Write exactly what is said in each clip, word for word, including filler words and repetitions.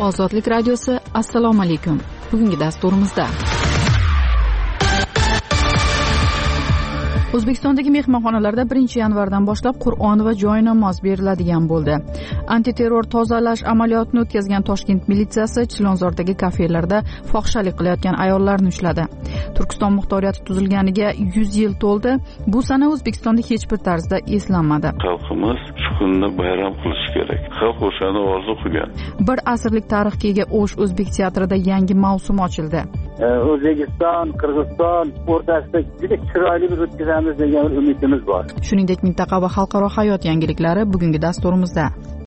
Ozodlik radiosi, assalomu alaykum. Bugungi dasturimizda O'zbekistondagi mehmonxonalarda birinchi yanvardan boshlab Qur'on va joy namoz beriladigan bo'ldi. Antiterror tozalash amaliyotini o'tkazgan Toshkent militsiyasi Chilonzordagi kafelarda fohishalik qilayotgan ayollarni ushladi. Turkiston muxtoriyati tuzilganiga yuz yil to'ldi. Bu sana O'zbekistonda hech bir tarzda eslanmadi. Xalqimiz shu kunni bayram qilish kerak. Xalq o'shani orzu qilgan. Bir asrlik tarixga ega O'sh o'zbek teatrida yangi mavsum ochildi. O'zbekiston, Qirg'iziston o'rtasida juda chiroyli bir o'tkazamiz degan umidimiz bor. Shuningdek, mintaqa va xalqaro hayot yangiliklari bugungi dasturimizda.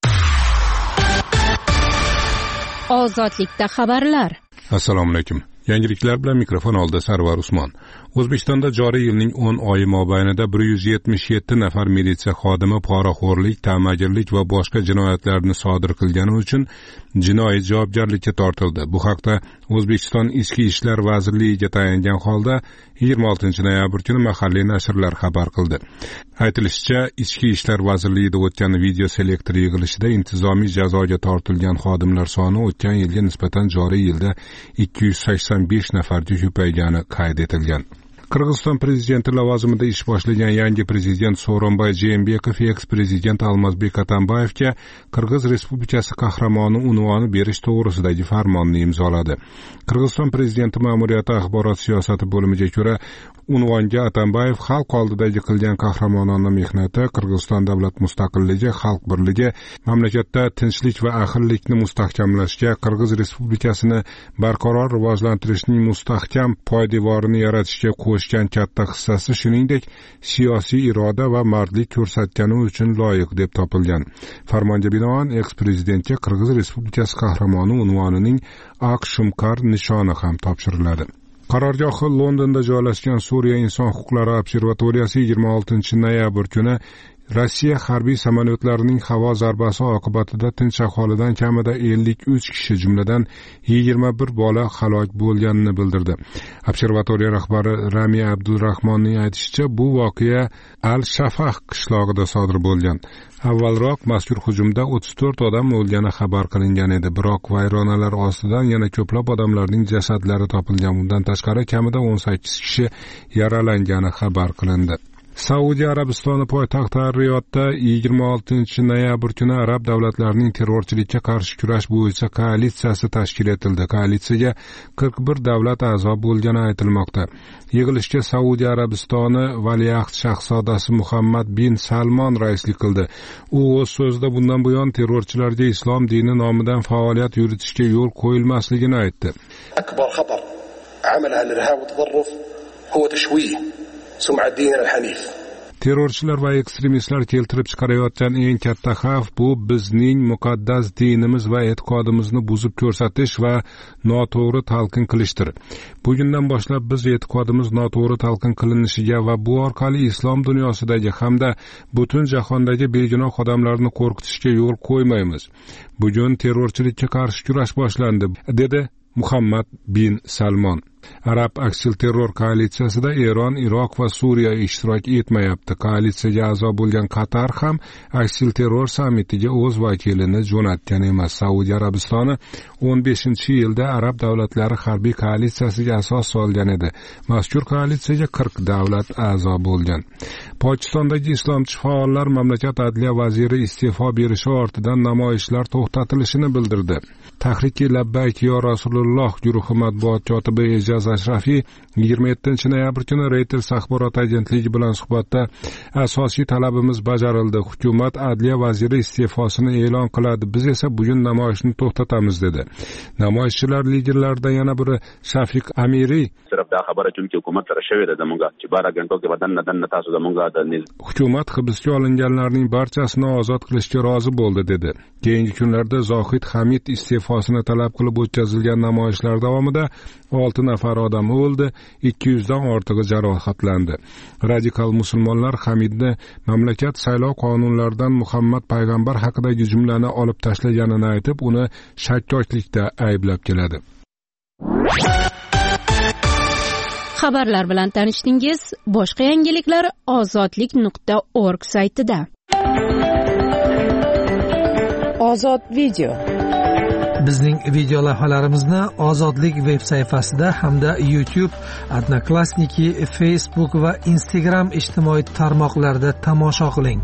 Ozodlikda xabarlar. Assalomu alaykum. Yangiliklar bilan mikrofon oldida Sarvar Usmon. O'zbekistonda joriy yilning o'n oyi mobaynida bir yuz yetmish yetti nafar militsiya xodimi poraxo'rlik, ta'magirlik va boshqa jinoyatlarni sodir qilgani uchun jinoiy javobgarlikka tortildi. Bu haqda O'zbekiston Ichki ishlar vazirligiga tayangan holda yigirma oltinchi noyabr kuni mahalliy nashrlar xabar qildi. Aytilishicha, Ichki ishlar vazirligida o'tgan video selektor yig'ilishida intizomiy jazoga tortilgan xodimlar soni o'tgan yilga nisbatan joriy yilda ikki yuz sakson besh nafarga ko'paygani qayd etilgan. Qirg'iziston prezidenti lavozimida ish boshlagan yangi prezident Sooronbay Jeenbekov eks-prezident Almazbek Atambayevga Qirg'iz Respublikasi qahramoni unvoni berish to'g'risidagi farmonni imzoladi. Qirg'iziston prezidenti ma'muriyati axborot siyosati bo'limiga ko'ra, unvonga Atambayev xalq oldidagi qilgan qahramonona mehnati, Qirg'iziston davlat mustaqilligi, xalq birligi, mamlakatda tinchlik va ahillikni mustahkamlashga, Qirg'iz Respublikasini barqaror rivojlantirishning mustahkam poydevorini yaratishga qo'shgan katta hissasi, shuningdek siyosiy iroda va mardlik ko'rsatgani uchun loyiq deb topilgan. Farmonga binoan eks-prezidentga Qirg'iz Respublikasi qahramoni unvonining Aq Shumkar nishoni ham topshiriladi. Qarorgohi Londonda joylashgan Suriya inson huquqlari observatoriyasi yigirma oltinchi noyabr kuni Rossiya harbiy samolyotlarining havo zarbasi oqibatida tinch aholidan kamida ellik uch kishi, jumladan yigirma bir bola halok bo'lganini bildirdi. Observatoriya rahbari Rami Abdurahmonning aytishicha, bu voqea Al-Shafah qishlog'ida sodir bo'lgan. Avvalroq mazkur hujumda o'ttiz to'rt odam o'lgani xabar qilingan edi, biroq vayronalar ostidan yana ko'plab odamlarning jasadlari topilgan. Bundan tashqari kamida o'n sakkiz kishi yaralangani xabar qilindi. Saudiya Arabistoni poytaxti Riyodda yigirma oltinchi noyabr kuni arab davlatlarining terrorchilikka qarshi kurash bo'yicha koalitsiyasi tashkil etildi. Koalitsiyaga qirq bir davlat a'zo bo'lgani aytilmoqda. Yig'ilishga Saudiya Arabistoni valiahd shahzodasi Muhammad bin Salmon raislik qildi. U o'z so'zida bundan buyon terrorchilarga islom dini nomidan faoliyat yuritishga yo'l qo'yilmasligini aytdi. Akbar xatar amalaha al-irhab va tadarruf huwa tashwih sum'a din al-hanif. Terrorchilar va ekstremistlar keltirib chiqarayotgan eng katta xavf bu bizning muqaddas dinimiz va e'tiqodimizni buzib ko'rsatish va noto'g'ri talqin qilishdir. Bugundan boshlab biz e'tiqodimiz noto'g'ri talqin qilinishiga va bu orqali islom dunyosidagi hamda butun jahondagi begunoh odamlarni qo'rqitishga yo'l qo'ymaymiz. Bugun terrorchilikka qarshi kurash boshlandi, dedi Muhammad bin Salmon. Arab aksilterror koalitsiyasida Eron, Iroq va Suriya ishtirok etmayapti. Koalitsiyaga a'zo bo'lgan Qatar ham aksilterror sammitiga o'z vakilini jo'natgan emas. Saudiya Arabistoni o'n beshinchi yilda arab davlatlari harbiy koalitsiyasiga asos solgan edi. Mazkur koalitsiyaga qirq davlat a'zo bo'lgan. Pokistondagi islomchi faollar mamlakat adliya vaziri iste'fo berishi ortidan namoyishlar to'xtatilishini bildirdi. Tahriki Labbayk yo Rasululloh guruhi matbuot kotibi Ejaz Ashrafiy yigirma yettinchi noyabr kuni Reuters axborot agentligi bilan suhbatda asosiy talabimiz bajarildi. Hukumat adliya vaziri iste'fosini e'lon qiladi. Biz esa bugun namoyishni to'xtatamiz dedi. Namoyishchilar liderlaridan yana biri Shafiq Amiri hukumat hibsga olinganlarning barchasini ozod qilishga rozi bo'ldi dedi. Keyingi kunlarda Zohid Hamid iste'fosini talab qilib o'tkazilgan namoyishlar davomida olti nafar odam o'ldi, ikki yuz dan ortig'i jarohatlandi. Radikal musulmonlar Hamidni mamlakat saylov qonunlaridan Muhammad payg'ambar haqidagi jumlani olib tashlaganini aytib, uni shakkoklikda ayblab keladi. Xabarlar bilan tanishdingiz. Boshqa yangiliklar ozodlik nuqta org saytida. Ozod video. Bizning video lavhalarimizni Ozodlik veb sayfasida hamda YouTube, Odnoklassniki, Facebook va Instagram ijtimoiy tarmoqlarida tomosha qiling.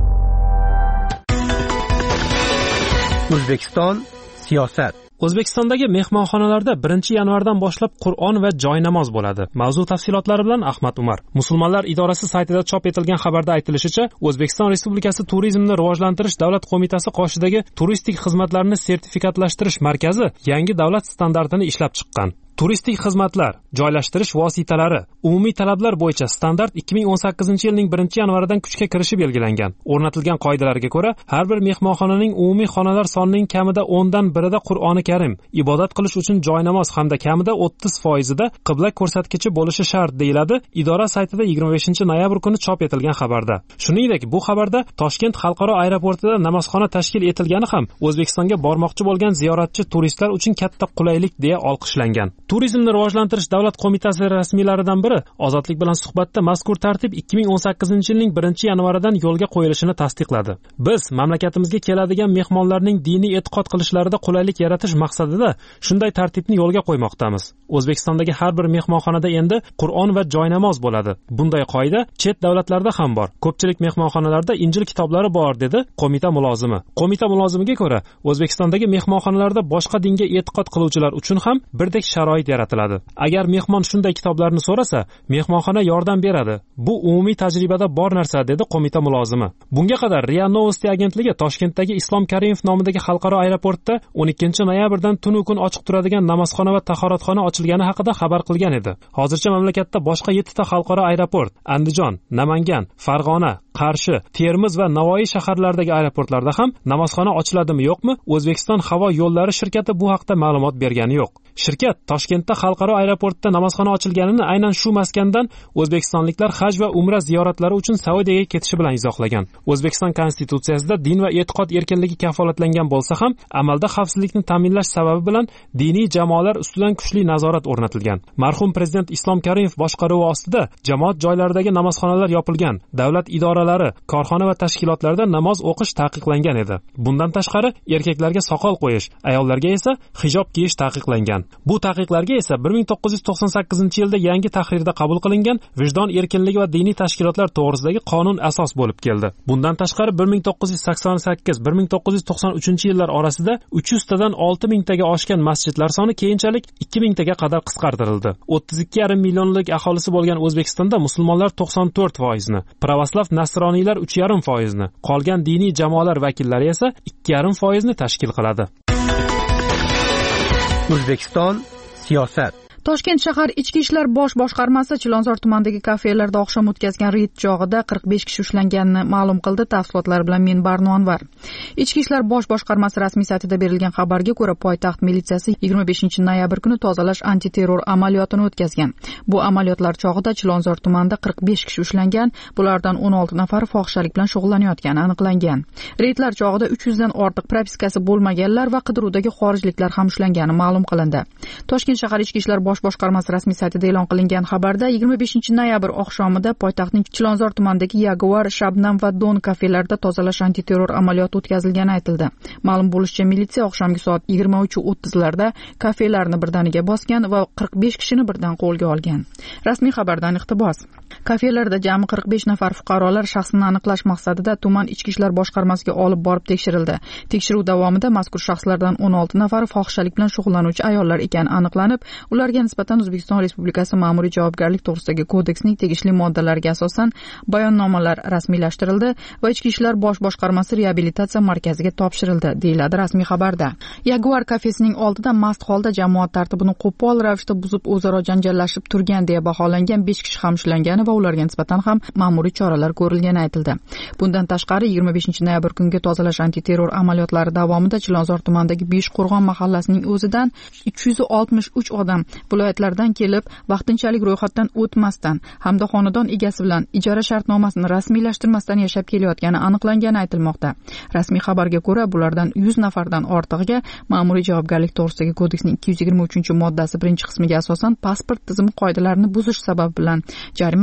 O'zbekiston siyosat. O'zbekistondagi mehmonxonalarda birinchi yanvardan boshlab Qur'on va joy namoz bo'ladi. Mavzu tafsilotlari bilan Ahmad Umar. Musulmonlar idorasi saytida chop etilgan xabarda aytilishicha, O'zbekiston Respublikasi Turizmni rivojlantirish davlat qo'mitasi qoshidagi turistik xizmatlarni sertifikatlashtirish markazi yangi davlat standartini ishlab chiqqan. Turistik xizmatlar, joylashtirish vositalari, umumiy talablar bo'yicha standart ikki ming o'n sakkizinchi yilning birinchi yanvaridan kuchga kirishi belgilangan. O'rnatilgan qoidalarga ko'ra, har bir mehmonxonaning umumiy xonalar sonining kamida o'ndan birida Qur'oni Karim, ibodat qilish uchun joy namoz hamda kamida o'ttiz foizida qibla ko'rsatkichi bo'lishi shart deyiladi idora saytida yigirma beshinchi noyabr kuni chop etilgan xabarda. Shuningdek, bu xabarda Toshkent xalqaro aeroportida namozxona tashkil etilgani ham O'zbekistonga bormoqchi bo'lgan ziyoratchi turistlar uchun katta qulaylik deya olqishlangan. Turizmni rivojlantirish davlat qo'mitasi rasmiylaridan biri Ozodlik bilan suhbatda mazkur tartib ikki ming o'n sakkizinchi yilning birinchi yanvaridan yo'lga qo'yilishini tasdiqladi. Biz mamlakatimizga keladigan mehmonlarning diniy e'tiqod qilishlarida qulaylik yaratish maqsadida shunday tartibni yo'lga qo'ymoqdamiz. O'zbekistondagi har bir mehmonxonada endi Qur'on va joy namoz bo'ladi. Bunday qoida chet davlatlarda ham bor. Ko'pchilik mehmonxonalarda Injil kitoblari bor, dedi qo'mita mulozimi. Qo'mita mulozimiga ko'ra, O'zbekistondagi mehmonxonalarda boshqa dinga e'tiqod qiluvchilar uchun ham birdek sharoit yaratiladi. Agar mehmon shunday kitoblarni so'rasa, mehmonxona yordam beradi. Bu umumiy tajribada bor narsa, dedi qo'mita mulozimi. Bunga qadar Ria Novosti agentligi Toshkentdagi Islom Karimov nomidagi xalqaro aeroportda o'n ikkinchi noyabrdan tunu kun ochiq turadigan namozxona va tahoratxona ochilgani haqida xabar qilgan edi. Hozircha mamlakatda boshqa yetti ta xalqaro aeroport, Andijon, Namangan, Farg'ona, Qarshi, Termiz va Navoiy shaharlaridagi aeroportlarda ham namozxona ochiladimi yo'qmi? O'zbekiston havo yo'llari shirkati bu haqda ma'lumot bergani yo'q. Shirkat Toshkentda xalqaro aeroportda namozxona ochilganini aynan shu maskandan o'zbekistonliklar haj va umra ziyoratlari uchun Saudiyaga ketishi bilan izohlagan. O'zbekiston konstitutsiyasida din va e'tiqod erkinligi kafolatlangan bo'lsa ham, amalda xavfsizlikni ta'minlash sababi bilan diniy jamoalar ustidan kuchli nazorat o'rnatilgan. Marhum prezident Islom Karimov boshqaruvi ostida jamoat joylaridagi namozxonalar yopilgan. Davlat idoralari, korxona va tashkilotlarda namoz o'qish taqiqlangan edi. Bundan tashqari, erkaklarga soqol qo'yish, ayollarga esa hijob kiyish taqiqlangan. Bu taqiqlarga esa bir ming to'qqiz yuz to'qson sakkizinchi yilda yangi tahrirda qabul qilingan Vijdon erkinligi va diniy tashkilotlar to'g'risidagi qonun asos bo'lib keldi. Bundan tashqari bir ming to'qqiz yuz sakson sakkiz - bir ming to'qqiz yuz to'qson uchinchi yillar orasida uch yuz tadan olti ming taga oshgan masjidlar soni keyinchalik ikki ming taga qadar qisqartirildi. o'ttiz ikki yarim millionlik aholisi bo'lgan O'zbekistonda musulmonlar to'qson to'rt foizni, pravoslav nasroniylar uch yarim foizni, qolgan diniy jamoalar vakillari esa ikki yarim foizni tashkil qiladi. O'zbekiston siyosat. Toshkent shahar Ichki ishlar bosh boshqarmasi Chilonzor tumanidagi kafelarda oqshom o'tkazgan reyd chog'ida qirq besh kishi ushlanganini ma'lum qildi. Tafsilotlar bilan men Barno Anvar. Ichki ishlar bosh boshqarmasi rasmiy saytida berilgan xabarga ko'ra, poytaxt militsiyasi yigirma beshinchi noyabr kuni tozalash antiterror amaliyotini o'tkazgan. Bu amaliyotlar chog'ida Chilonzor tumanida qirq besh kishi ushlangan, bulardan o'n olti nafari fohishalik bilan shug'ullanayotgani aniqlangan. Reydlar chog'ida uch yuzdan ortiq propiskasi bo'lmaganlar va qidiruvdagi xorijliklar ham ushlangani ma'lum qilindi. Toshkent shahar Ichki ishlar bosh boshqarmasi rasmiy saytida e'lon qilingan xabarda yigirma beshinchi noyabr oqshomida poytaxtning Chilonzor tumanidagi Yaguar, Shabnam va Don kafelarida tozalash antiterror amaliyoti o'tkazilgani aytildi. Ma'lum bo'lishicha, militsiya oqshomgi soat yigirma uch o'ttizlarda kafelarni birdaniga bosgan va qirq besh kishini birdan qo'lga olgan. Rasmiy xabardan iqtibos. Kafelarda jami qirq besh nafar fuqarolar shaxsini aniqlash maqsadida tuman ichki ishlar boshqarmasiga olib borib tekshirildi. Tekshiruv davomida mazkur shaxslardan o'n olti nafari fohishalik bilan shug'ullanuvchi ayollar ekani aniqlanib, ularga nisbatan O'zbekiston Respublikasi Ma'muriy javobgarlik to'g'risidagi kodeksning tegishli moddalariga asosan bayonnomalar rasmiylashtirildi va Ichki ishlar bosh boshqarmasi reabilitatsiya markaziga topshirildi, deyiladi rasmiy xabarda. Yaguar kafesining oldida mast holda jamoat tartibini qo'pol ravishda buzib o'zaro janjallashib turgan deya baholangan besh kishi ham ushlangani va ularga nisbatan ham ma'muriy choralar ko'rilgani aytildi. Bundan tashqari yigirma beshinchi noyabr kungi tozalash antiterror amaliyotlari davomida Chilonzor tumanidagi Beshqo'rg'on mahallasining o'zidan uch yuz oltmish uch odam viloyatlardan kelib vaqtinchalik ro'yxatdan o'tmasdan hamda xonadon egasi bilan ijara shartnomasini rasmiylashtirmasdan yashab kelayotgani aniqlangani aytilmoqda. Rasmiy xabarga ko'ra, bulardan yuz nafardan ortig'iga Ma'muriy javobgarlik to'g'risidagi kodeksning ikki yuz yigirma uchinchi moddasi birinchi qismiga asosan pasport tizimi qoidalarini buzish sababi bilan jarima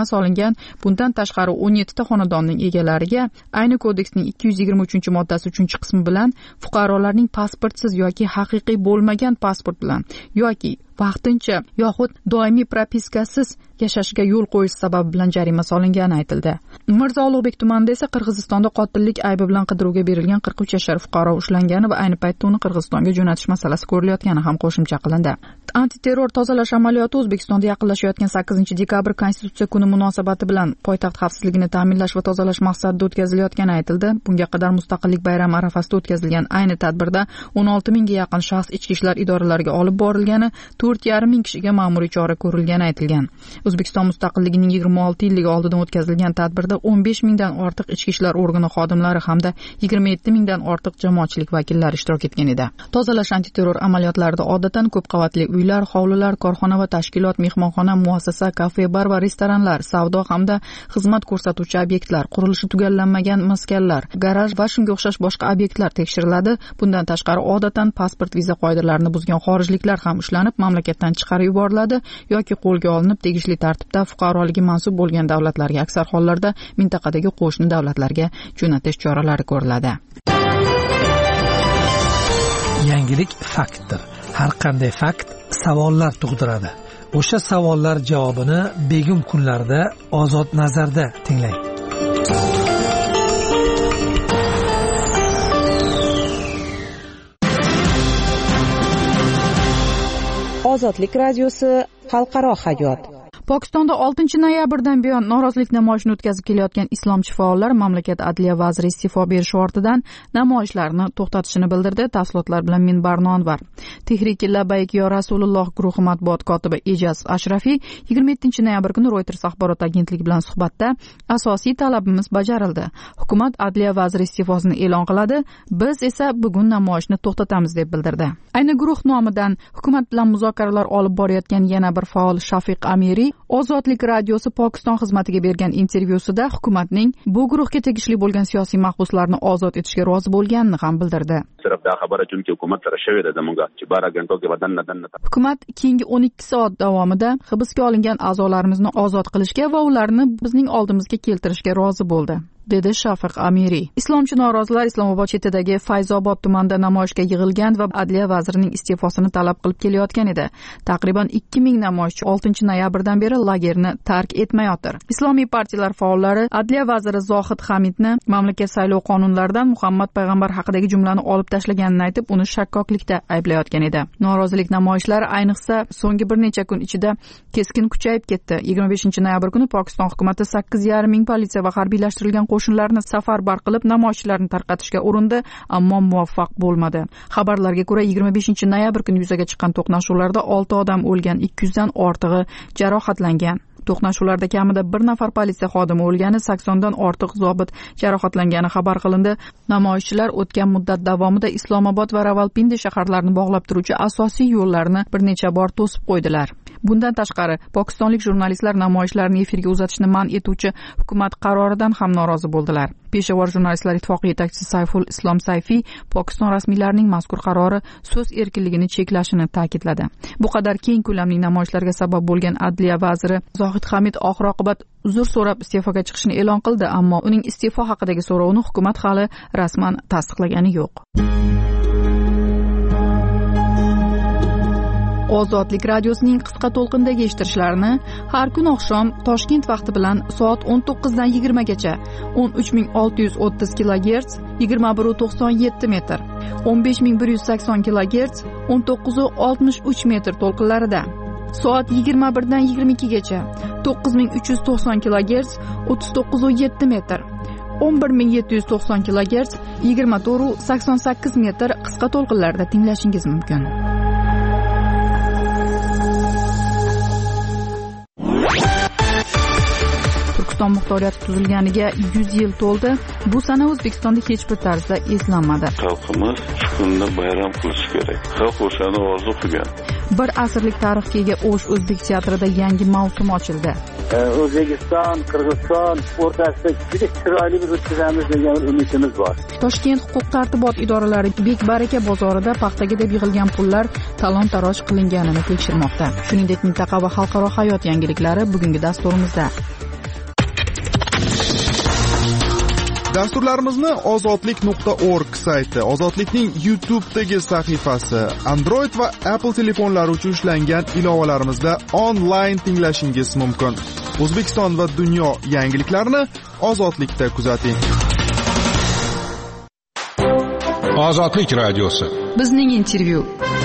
jarima solingan. Bundan tashqari o'n yettita xonadonning egalariga ayni kodeksning ikki yuz yigirma uchinchi moddasi uchinchi qismi bilan fuqarolarning pasportsiz yoki haqiqiy bo'lmagan pasport bilan yoki vaqtincha yoxud doimiy propiskasiz yashashga yo'l qo'yish sababi bilan jarima solingani aytildi. Mirzo Ulug'bek tumanida esa Qirg'izistonda qotillik aybi bilan qidiruvga berilgan qirq uch yashar fuqaro ushlangani va ayni paytda uni Qirg'izistonga jo'natish masalasi ko'rilayotgani ham qo'shimcha qilindi. Antiterror tozalash amaliyoti O'zbekistonda yaqinlashayotgan sakkizinchi dekabr Konstitutsiya kuni munosabati bilan poytaxt xavfsizligini ta'minlash va tozalash maqsadida o'tkazilayotgani aytildi. Bunga qadar Mustaqillik bayrami arafasida o'tkazilgan ayni tadbirda o'n olti mingga yaqin shaxs ichki ishlar idoralariga olib borilgani, to'rt yarim ming kishiga ma'muriy chora ko'rilgani aytilgan. O'zbekiston mustaqilligining yigirma olti yilligi oldidan o'tkazilgan tadbirda o'n besh mingdan ortiq ichki ishlar organi xodimlari hamda yigirma yetti mingdan ortiq jamoatchilik vakillari ishtirok etgan edi. Tozalash antiterror amaliyotlarida odatdan ko'p qavatli uylar, hovlilar, korxona va tashkilot, mehmonxona, muassasa, kafe, bar va restoranlar, savdo hamda xizmat ko'rsatuvchi obyektlar, qurilishi tugallanmagan maskanlar, garaj va shunga o'xshash boshqa obyektlar tekshiriladi. Bundan tashqari odatdan pasport, viza qoidalarini buzgan xorijliklar ham ushlanib, mamlakatdan chiqarib yuboriladi yoki qo'lga olinib, tegishli tartibda fuqaroligi mansub bo'lgan davlatlarga, aksar hollarda mintaqadagi qo'shni davlatlarga jo'natish choralari ko'riladi. Yangilik faktdir. Har qanday fakt savollar tug'diradi. O'sha savollar javobini begum kunlarda Ozod nazarda tinglang. Ozodlik radiosi xalqaro hayot. Pokistonda oltinchi noyabrdan buyon norozilik namoyishini o'tkazib kelayotgan islomchi faollar mamlakat adliya vaziri iste'fo berishi ortidan namoyishlarni to'xtatishini bildirdi. Tafsilotlar bilan men Barno Anvar. Tehrik Labbayk yo Rasululloh guruhi matbuot kotibi Ejaz Ashrafiy yigirma yettinchi noyabr kuni Reuters axborot agentligi bilan suhbatda asosiy talabimiz bajarildi. Hukumat adliya vaziri iste'fosini e'lon qiladi. Biz esa bugun namoyishni to'xtatamiz deb bildirdi. Ayni guruh nomidan hukumat bilan muzokaralar olib borayotgan yana bir faol Shafiq Amiri Ozodlik radiosi Pokiston xizmatiga bergan intervyusida hukumatning bu guruhga tegishli bo'lgan siyosiy mahbuslarni ozod etishga rozi bo'lganini ham bildirdi. Hukumat keyingi o'n ikki soat davomida hibsga olingan a'zolarimizni ozod qilishga va ularni bizning oldimizga keltirishga rozi bo'ldi, dedi Shafiq Amiri. Islomchi norozilar Islomobod chetidagi Fayzobod tumanida namoyishga yig'ilgan va adliya vazirining iste'fosini talab qilib kelayotgan edi. Taqriban ikki ming namoyishchi oltinchi noyabrdan beri lagerni tark etmayotir. Islomiy partiyalar faollari adliya vaziri Zohid Hamidni mamlakat saylov qonunlaridan Muhammad payg'ambar haqidagi jumlani olib tashlaganini aytib, uni shakkoklikda ayblayotgan edi. Norozilik namoyishlari ayniqsa so'nggi bir necha kun ichida keskin kuchayib ketdi. yigirma beshinchi noyabr kuni Pokiston hukumatı sakkiz yarim ming politsiya va harbiylashtirilgan qo'shinlarni safarbar qilib namoyishchilarni tarqatishga urindi, ammo muvaffaq bo'lmadi. Xabarlarga ko'ra yigirma beshinchi noyabr kuni yuzaga chiqqan to'qnashuvlarda olti odam o'lgan, ikki yuzdan ortig'i jarohatlangan. To'qnashuvlarda kamida bir nafar politsiya xodimi o'lgani, saksondan ortiq zobit jarohatlangani xabar qilindi. Namoyishchilar o'tgan muddat davomida Islomobod va Ravalpindi shaharlarini bog'lab turuvchi asosiy yo'llarni bir necha bor to'sib qo'ydilar. Bundan tashqari, pokistonlik jurnalistlar namoyishlarni efirga uzatishni man etuvchi hukumat qaroridan ham norozi bo'ldilar. Peshawar jurnalistlar ittifoqi yetakchisi Sayful Islom Sayfiy Pokiston rasmiylarining mazkur qarori so'z erkinligini cheklashini ta'kidladi. Bu qadar keng ko'lamli namoyishlarga sabab bo'lgan adliya vaziri Zohid Hamid oxir-oqibat uzr so'rab iste'foga chiqishini e'lon qildi, ammo uning iste'fo haqidagi so'rovini hukumat hali rasman tasdiqlagani yo'q. Ozodlik radiosining qisqa to'lqindagi eshittirishlarini har kun oqshom Toshkent vaqti bilan soat o'n to'qqiz dan yigirma gacha o'n uch ming olti yuz o'ttiz kilogerts yigirma bir nuqta to'qson yetti metr, o'n besh ming bir yuz sakson kilogerts o'n to'qqiz nuqta oltmish uch metr to'lqinlarida, soat yigirma bir dan yigirma ikki gacha to'qqiz ming uch yuz to'qson kilogerts o'ttiz to'qqiz nuqta yetti metr, o'n bir ming yetti yuz to'qson kilogerts yigirma to'rt nuqta sakson sakkiz metr qisqa to'lqinlarda tinglashingiz mumkin. Turkiston muxtoriyati tuzilganiga yuz yil to'ldi. Bu sana O'zbekistonda hech bir tarzda eslanmadi. Xalqimiz shu kunni bayram qilish kerak. Xalq o'shani orzu qilgan. Bir asrlik tarixga ega O'sh o'zbek teatrida yangi mavsum ochildi. O'zbekiston, Qirg'iziston o'rtasida juda chiroyli bir o'tkazamiz degan umidimiz bor. Toshkent huquq-tartibot idoralari Bekbaraka bozorida paxtaga deb yig'ilgan pullar talon-taroj qilinganini tekshirmoqda. Shuningdek, mintaqa va xalqaro hayot yangiliklari bugungi dasturimizda. Dasturlarimizni ozodlik nuqta org sayti, Ozodlikning YouTube'dagi sahifasi, Android va Apple telefonlari uchun ishlangan ilovalarimizda onlayn tinglashingiz mumkin. O'zbekiston va dunyo yangiliklarini Ozodlikda kuzating. Ozodlik radiosi. Bizning intervyu.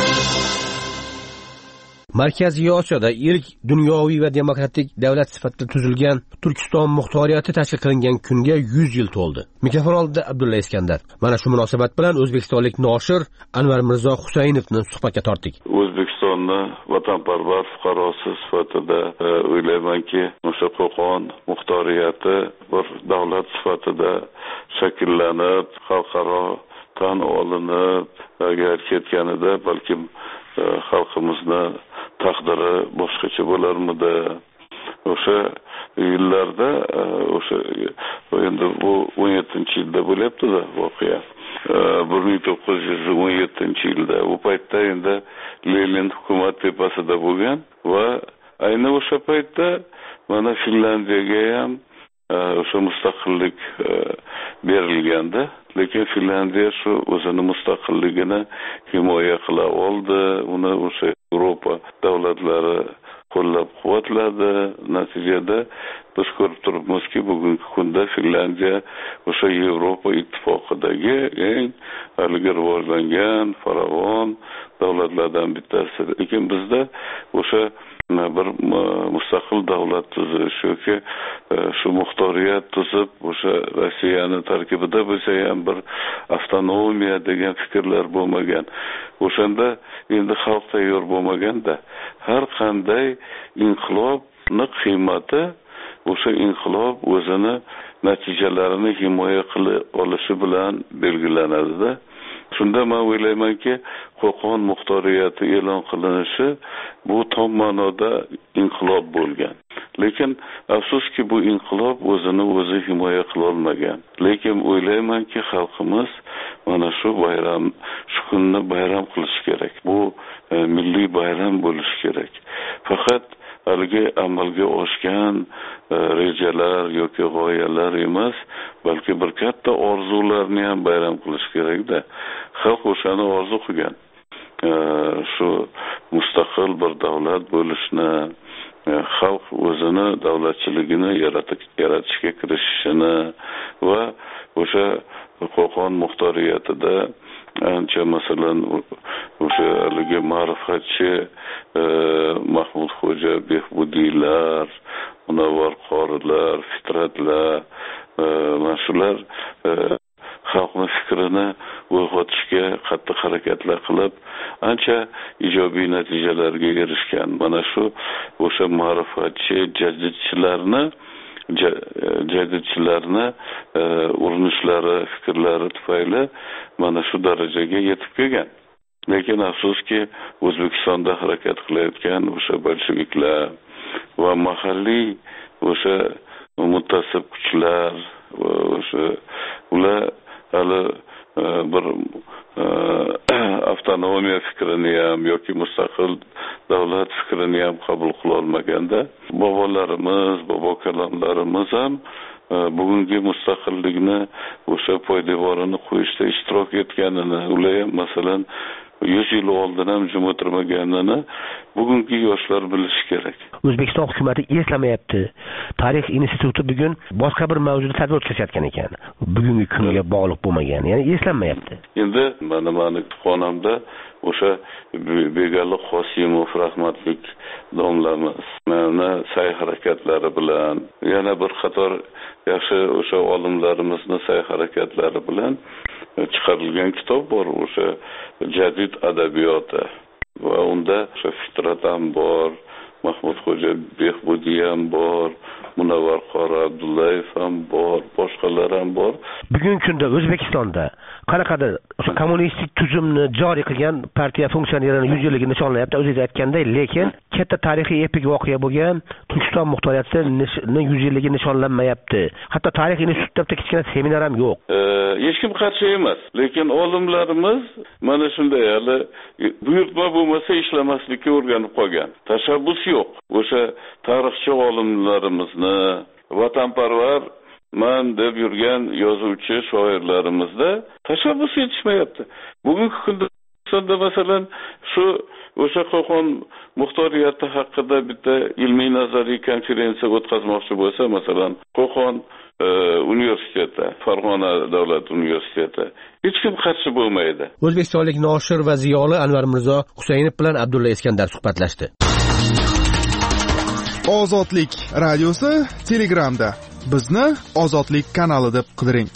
Markaziy Osiyoda ilk dunyoviy va demokratik davlat sifatida tuzilgan Turkiston muxtoriyati tashkil qilingan kunga yuz yil to'ldi. Mikrofon oldida Abdulla Iskandar. Mana shu munosabat bilan o'zbekistonlik noshir Anvar Mirzo Husaynovni suhbatga tortdik. O'zbekistonni vatanparvar fuqarosi sifatida e, o'ylaymanki, o'sha Qo'qon muxtoriyati bir davlat sifatida shakllanib, xalqaro tan olinib, agar ketganida balkim e, xalqimizni taqdiri boshqacha bo'larmidi? O'sha yillarda o'sha endi bu o'n yettinchi yilda bo'lyapti-da voqea. bir ming to'qqiz yuz o'n yettinchi yilda u paytda endi Lenin hukumat tepasida bo'lgan va ayni o'sha paytda mana Finlandiyaga ham o'sha mustaqillik berilganda, lekin Finlandiya shu o'zini mustaqilligini himoya qila oldi. Uni o'sha Yevropa davlatlari qo'llab-quvvatladi. Natijada biz ko'rib turibmizki, bugungi kunda Finlandiya o'sha Yevropa ittifoqidagi eng haligi rivojlangan farovon davlatlardan bittasi. Lekin bizda o'sha bir mustaqil davlat tuzish yoki shu muxtoriyat tuzib o'sha Rossiyani tarkibida bo'lsa ham bir avtonomiya degan fikrlar bo'lmagan. O'shanda endi xalq tayyor bo'lmaganda har qanday inqilobni qiymati o'sha inqilob o'zini natijalarini himoya qila olishi bilan belgilanadi-da. Shunda men o'ylaymanki, Qo'qon muxtoriyati e'lon qilinishi bu tom ma'noda inqilob bo'lgan. Lekin afsuski bu inqilob o'zini o'zi himoya qila olmagan. Lekin o'ylaymanki, xalqimiz mana shu bayram, shu kunni bayram qilish kerak. Bu e, milliy bayram bo'lishi kerak. Faqat haligi amalga oshgan e, rejalar yoki g'oyalar emas, balki bir katta orzularni ham bayram qilish kerak-da. Xalq o'shani orzu qilgan. E, shu mustaqil bir davlat bo'lishni, e, xalq o'zini davlatchiligini yaratishga kirishishini va o'sha Qo'qon muxtoriyatida ancha masalan o'sha haligi ma'rifatchi e, Mahmud Xo'ja Behbudiylar, Munavvar qorilar, Fitratlar, e, mana shular e, xalqning fikrini uyg'otishga qattiq harakatlar qilib ancha ijobiy natijalarga erishgan. Mana shu o'sha ma'rifatchi jadidchilarni jadidchilarni e, urinishlari, fikrlari tufayli mana shu darajaga yetib kelgan. Lekin afsuski, O'zbekistonda harakat qilayotgan o'sha bolsheviklar va mahalliy o'sha mutaassib kuchlar va o'sha ular hali e, bir e, avtonomiya fikrini ham yoki mustaqil davlat fikrini ham qabul qila olmaganda, bobolarimiz, bobo kalonlarimiz ham e, bugungi mustaqillikni o'sha poydevorini qo'yishda ishtirok etganini, ular ham masalan yuz yil oldin ham jim o'tirmaganini bugungi yoshlar bilishi kerak. O'zbekiston hukumati eslamayapti. Tarix instituti bugun boshqa bir mavzuda tadbir o'tkazayotgan ekan. Bugungi kunga bog'liq bo'lmagan, ya'ni eslanmayapti. Endi mana meni xonamda o'sha Begali Qosimov rahmatlik domlamiz mana sa'y harakatlari bilan, yana bir qator yaxshi o'sha olimlarimizni sa'y harakatlari bilan chiqarilgan kitob bor, o'sha jadid adabiyoti va unda o'sha Fitrat ham bor, Mahmud Xo'ja Behbudiy ham bor, Munavvar qori Abdullayev ham bor, boshqalar ham bor. Bugungi kunda O'zbekistonda qanaqadir o'sha kommunistik tuzumni joriy qilgan partiya funksiyonerlarining yuz yilligini nishonlayapti, o'zingiz aytganday, lekin katta tarixiy epik voqea bo'lgan Turkiston muxtoriyatining yuz yilligini nishonlanmayapti. Hatto tarix institutida kichkina seminar ham yo'q. Hech kim qarshi emas, lekin olimlarimiz mana shunday hali buyurtma bo'lmasa ishlamaslikka o'rganib qolgan. Tashabbus yo'q. O'sha tarixchi olimlarimizni, vatanparvar man deb yurgan yozuvchi shoirlarimizda tashabbus yetishmayapti. Bugungi kunda masalan shu o'sha Qo'qon muxtoriyati haqida bitta ilmiy nazariy konferensiya o'tkazmoqchi bo'lsa, masalan Qo'qon e, universiteti, Farg'ona davlat universiteti hech kim qarshi bo'lmaydi. O'zbekistonlik noshir va ziyoli Anvar Mirzo Husaynov bilan Abdulla Iskandar suhbatlashdi. Ozodlik radiosi Telegramda. Bizni Ozodlik kanali deb qidiring.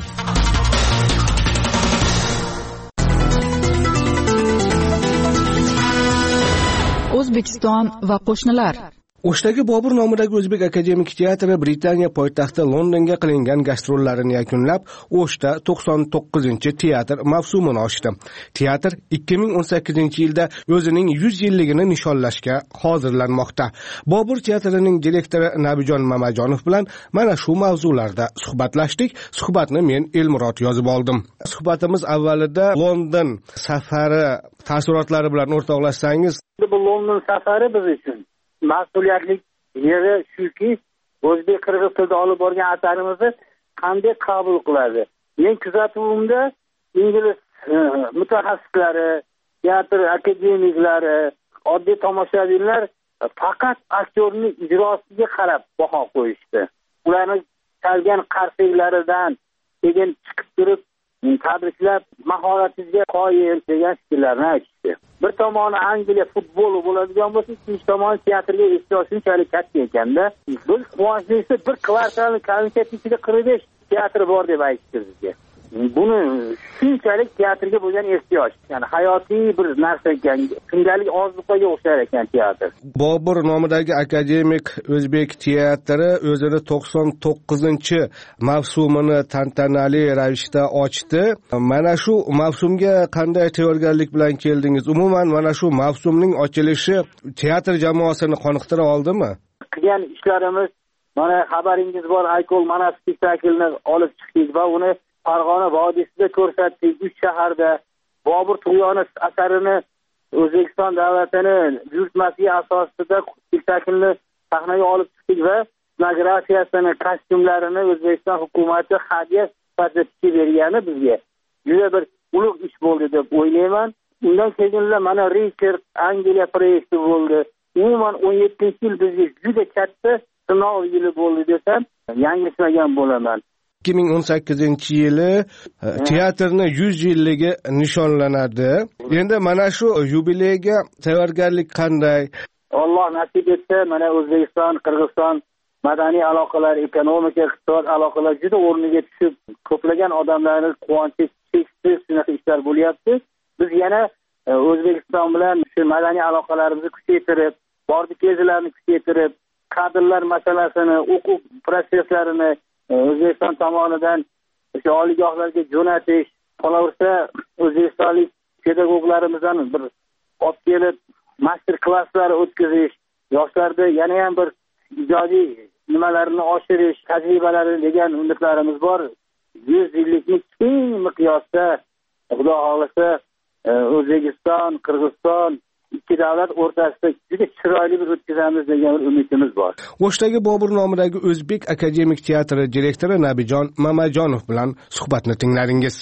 O'zbekiston va qo'shnilar. O'shdagi Bobur nomidagi O'zbek akademik teatri Britaniya poytaxti Londonga qilingan gastrollarini yakunlab, O'shda to'qson to'qqizinchi teatr mavsumini ochdi. Teatr ikki ming o'n sakkizinchi yilda o'zining yuz yilligini nishonlashga hozirlanmoqda. Bobur teatrining direktori Nabijon Mamajonov bilan mana shu mavzularda suhbatlashdik. Suhbatni men Elmurod yozib oldim. Suhbatimiz avvalida London safari taassurotlari bilan o'rtoqlashsangiz. Bu London safari biz uchun mas'uliyatli yeri shuki, o'zbek qirg'iz tilida olib borgan asarimizni qanday qabul qiladi. Men kuzatuvimda ingliz e, mutaxassislari, teatr akademiklari, oddiy tomoshabinlar faqat aktyorning ijrosiga qarab baho qo'yishdi. Ularni chalgan qarsaklaridan keyin chiqib turib tabriklab, mahoratingizga qoyil degan fikrlarni aytishdi. Bir tomoni Angliya futboli bo'ladigan bo'lsa, ikkinchi tomoni teatrga ehtiyoj shunchalik katta ekanda, biz quvonchli bir kvartalni konsertning ichida qirq besh teatr bor deb aytishdi bizga. Buni shunchalik teatrga bo'lgan ehtiyoj, ya'ni hayotiy bir narsa ekan, kundalik ozuqaga o'xshar ekan teatr. Bobur nomidagi akademik O'zbek teatri o'zini to'qson to'qqizinchi mavsumini tantanali ravishda ochdi. Mana shu mavsumga qanday tayyorgarlik bilan keldingiz? Umuman mana shu mavsumning ochilishi teatr jamoasini qoniqtira oldimi? Qilgan ishlarimiz, mana xabaringiz bor, Aykol mana spektaklni olib chiqdik va uni Farg'ona vodiysida ko'rsatdik, uch shaharda. Bobur tug'yoni asarini O'zbekiston davlatini buyurtmasiga asosida spektaklni sahnaga olib chiqdik va scenografiyasini, kostyumlarini O'zbekiston hukumati hadya sifatida tikib bergani bizga juda bir ulug' ish bo'ldi deb o'ylayman. Undan keyin mana Richard Angliya proyekti bo'ldi. Umuman o'n yettinchi yil bizga juda katta sinov yili bo'ldi desam, yanglishmagan bo'laman. ikki ming o'n sakkizinchi yili teatrning yuz yilligi nishonlanadi. Endi mana shu yubileyga tayyorgarlik qanday? Alloh nasib etsa, mana O'zbekiston, Qirg'iziston madaniy aloqalar, ekonomika, iqtisod aloqalar juda o'rniga tushib, ko'plagan odamlarning quvonchi cheksiz shunaqa ishlar bo'lyapti. Biz yana O'zbekiston bilan shu madaniy aloqalarimizni kuchaytirib, bordi kezilarni kuchaytirib, kadrlar masalasini, o'quv prosesslarini O'zbekiston tomonidan o'sha oliygohlarga jo'natish, qolaversa o'zbekistonlik pedagoglarimizdan bir olib kelib master klasslar o'tkazish, yoshlarda yana ham bir ijodiy nimalarini oshirish, tajribalari degan umidlarimiz bor. yuz yillikni keng miqyosda Xudo xohlasa O'zbekiston, Qirg'iziston ikki davlat o'rtasida juda chiroyli bir o'tkazamiz degan bir umidimiz bor. O'shdagi Bobur nomidagi O'zbek akademik teatri direktori Nabijon Mamajonov bilan suhbatni tingladingiz.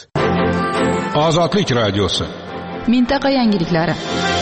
Ozodlik radiosi. Mintaqa yangiliklari.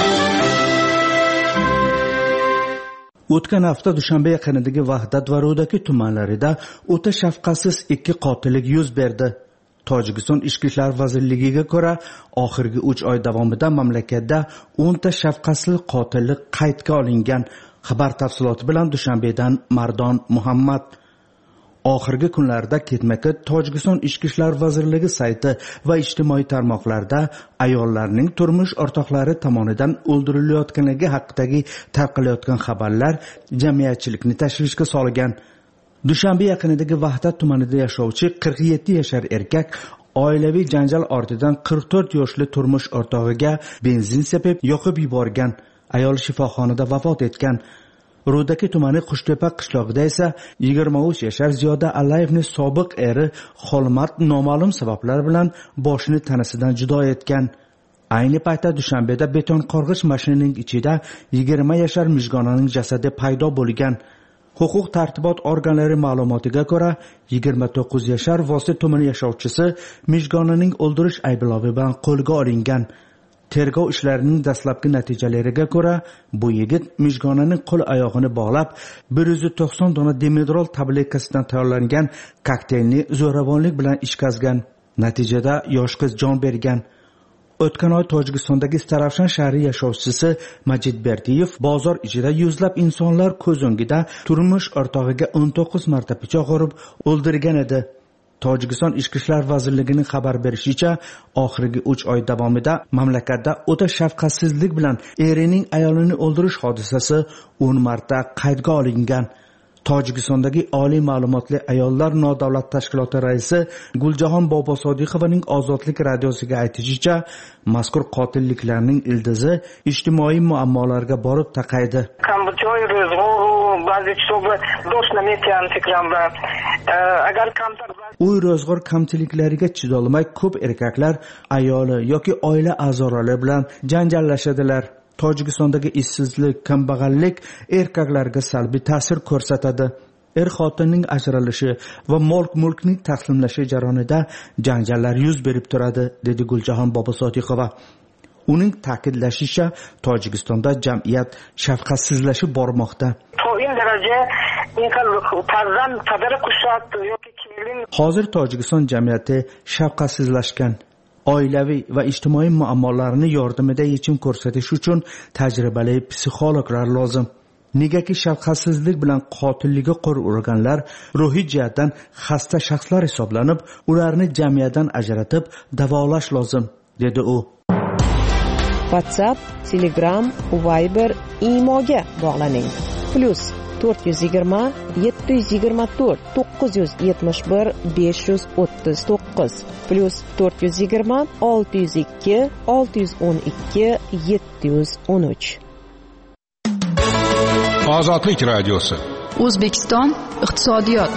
O'tgan hafta Dushanbe yaqinidagi Vahdat va Ro'daki tumanlarida o'ta shafqatsiz ikki qotillik yuz berdi. Tojikiston Ichki ishlar vazirligiga ko'ra, oxirgi uch oy davomida mamlakatda o'nta shafqatsiz qotillik qaydga olingan. Xabar tafsiloti bilan Dushanbedan Mardon Muhammad. Oxirgi kunlarda ketma-ket Tojikiston Ichki ishlar vazirligi sayti va ijtimoiy tarmoqlarda ayollarning turmush o'rtoqlari tomonidan o'ldirilayotganligi haqidagi tarqalayotgan xabarlar jamiyatchilikni tashvishga solgan. Dushanbe yaqinidagi Vahdat tumanida yashovchi qirq yetti yashar erkak oilaviy janjal ortidan qirq to'rt yoshli turmush o'rtog'iga benzin sepib yoqib yuborgan. Ayol shifoxonada vafot etgan. Ro'daki tumani Qushtepa qishlog'ida esa yigirma uch yashar Ziyoda Allayevning sobiq eri Xolmat noma'lum sabablar bilan boshini tanasidan judo etgan. Ayni paytda Dushanbeda beton qorg'ich mashinaning ichida yigirma yashar Mijgonaning jasadi paydo bo'lgan. Huquq tartibot organlari ma'lumotiga ko'ra, yigirma to'qqiz yashar Vosi tumani yashovchisi Mijgonining o'ldirish ayblovi bilan qo'lga olingan. Tergov ishlarining dastlabki natijalariga ko'ra, bu yigit Mijgonining qo'l oyog'ini bog'lab, bir yuz to'qson dona dimedrol tabletkasidan tayyorlangan kokteylni zo'ravonlik bilan ishqazgan. Natijada yosh qiz jon bergan. O'tgan oy Tojikistondagi Starafshan shahri yashovchisi Majid Berdiyev bozor ichida yuzlab insonlar ko'z o'ngida turmush o'rtog'iga o'n to'qqiz marta pichoq urib o'ldirgan edi. Tojikiston Ichki ishlar vazirligining xabar berishicha, oxirgi uch oy davomida mamlakatda o'ta shafqatsizlik bilan erining ayolini o'ldirish hodisasi o'n marta qaydga olingan. Tojikistondagi oliy ma'lumotli ayollar nodavlat tashkiloti raisi Guljahon Bobosodiqovaning Ozodlik radiosiga aytishicha, mazkur qotilliklarning ildizi ijtimoiy muammolarga borib taqaydi. Uy ro'zg'or kamchiliklariga chidolmay ko'p erkaklar ayoli yoki oila a'zolari bilan janjallashadilar. Tojikistondagi ishsizlik, kambag'allik erkaklarga salbiy ta'sir ko'rsatadi. Er xotinning ajralishi va mol-mulkning taqsimlashi jarayonida janjallar yuz berib turadi, dedi Guljahon Bobosodiqova. Uning ta'kidlashicha, Tojikistonda jamiyat shafqatsizlashib bormoqda. Hozir Tojikiston jamiyati shafqatsizlashgan. Oilaviy va ijtimoiy muammolarni yordamida yechim ko'rsatish uchun tajribali psixologlar lozim. Negaki shafqatsizlik bilan qotilligi qo'l urganlar ruhiy jihatdan xasta shaxslar hisoblanib, ularni jamiyatdan ajratib davolash lozim, dedi u. WhatsApp, Telegram, Viber, Imoga bog'laning. Plus to'rt yuz yigirma yetti yuz yigirma to'rt to'qqiz yuz yetmish bir besh yuz o'ttiz to'qqiz plus to'rt yuz yigirma olti yuz ikki olti yuz o'n ikki yetti yuz o'n uch. Ozodlik radiosi. O'zbekiston iqtisodiyot.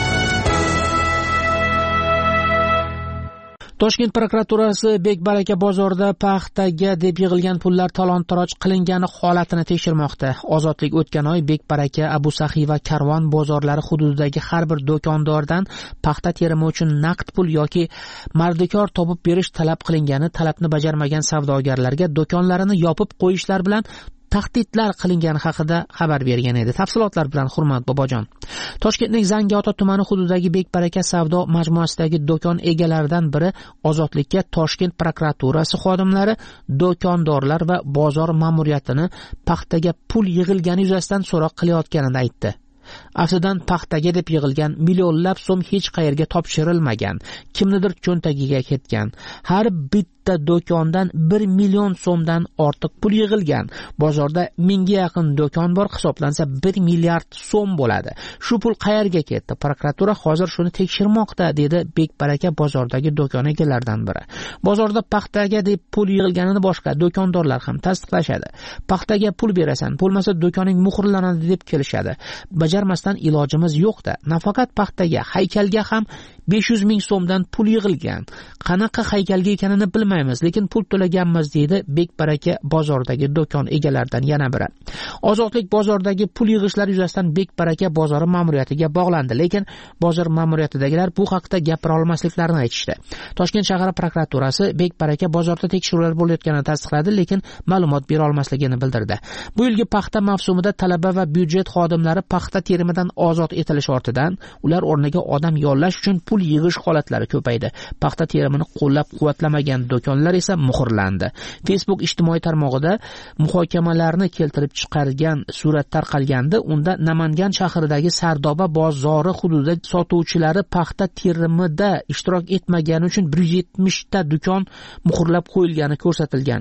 Toshkent prokuraturasi Bekbaraka bozorida paxtaga deb yig'ilgan pullar talon-taroj qilingani holatini tekshirmoqda. Ozodlik o'tgan oy Bekbaraka, Abu Saxiy va Karvon bozorlari hududidagi har bir do'kondordan paxta terimi uchun naqd pul yoki mardikor topib berish talab qilingani, talabni bajarmagan savdogarlarga do'konlarini yopib qo'yishlar bilan tahdidlar qilingani haqida xabar bergan edi. Tafsilotlar bilan Hurmat Bobojon. Toshkentning Zangiota tumani hududidagi Bekbaraka savdo majmuasidagi do'kon egalaridan biri Ozodlikka Toshkent prokuraturasi xodimlari do'kondorlar va bozor ma'muriyatini paxtaga pul yig'ilgani yuzasidan so'roq qilayotganini aytdi. Aftidan paxtaga deb yig'ilgan millionlab so'm hech qayerga topshirilmagan, kimnidir cho'ntagiga ketgan. Har bitta do'kondan bir million so'mdan ortiq pul yig'ilgan. Bozorda mingga yaqin do'kon bor, hisoblansa bir milliard so'm bo'ladi. Shu pul qayerga ketdi? Prokuratura hozir shuni tekshirmoqda, dedi Bekbaraka bozordagi do'kon egalaridan biri. Bozorda paxtaga deb pul yig'ilganini boshqa do'kondorlar ham tasdiqlashadi. Paxtaga pul berasan, bo'lmasa do'koning muhrlanadi deb kelishadi. Bajarmasdan ilojimiz yo'q-da. Nafaqat paxtaga, haykalga ham besh yuz ming so'mdan pul yig'ilgan. Qanaqa haykalga ekanini bilmaymiz, lekin pul to'laganmiz, deydi Bekbaraka bozordagi do'kon egalaridan yana biri. Ozodlik bozordagi pul yig'ishlari yuzasidan Bekbaraka bozori ma'muriyatiga bog'landi, lekin bozor ma'muriyatidagilar bu haqda gapira olmasliklarini aytishdi. Toshkent shahar prokuraturasi Bekbaraka bozorda tekshiruvlar bo'layotganini tasdiqladi, lekin ma'lumot bera olmasligini bildirdi. Bu yilgi paxta mavsumida talaba va byudjet xodimlari paxta terimidan ozod etilish ortidan ular o'rniga odam yollash uchun pul yig'ish holatlari ko'paydi. Paxta terimini qo'llab-quvvatlamagan do'konlar esa muhrlandi. Facebook ijtimoiy tarmog'ida muhokamalarni keltirib chiqargan surat tarqalgandi. Unda Namangan shahridagi Sardoba bozori hududida sotuvchilari paxta terimida ishtirok etmagani uchun bir yuz yetmish ta do'kon muhrlab qo'yilgani ko'rsatilgan.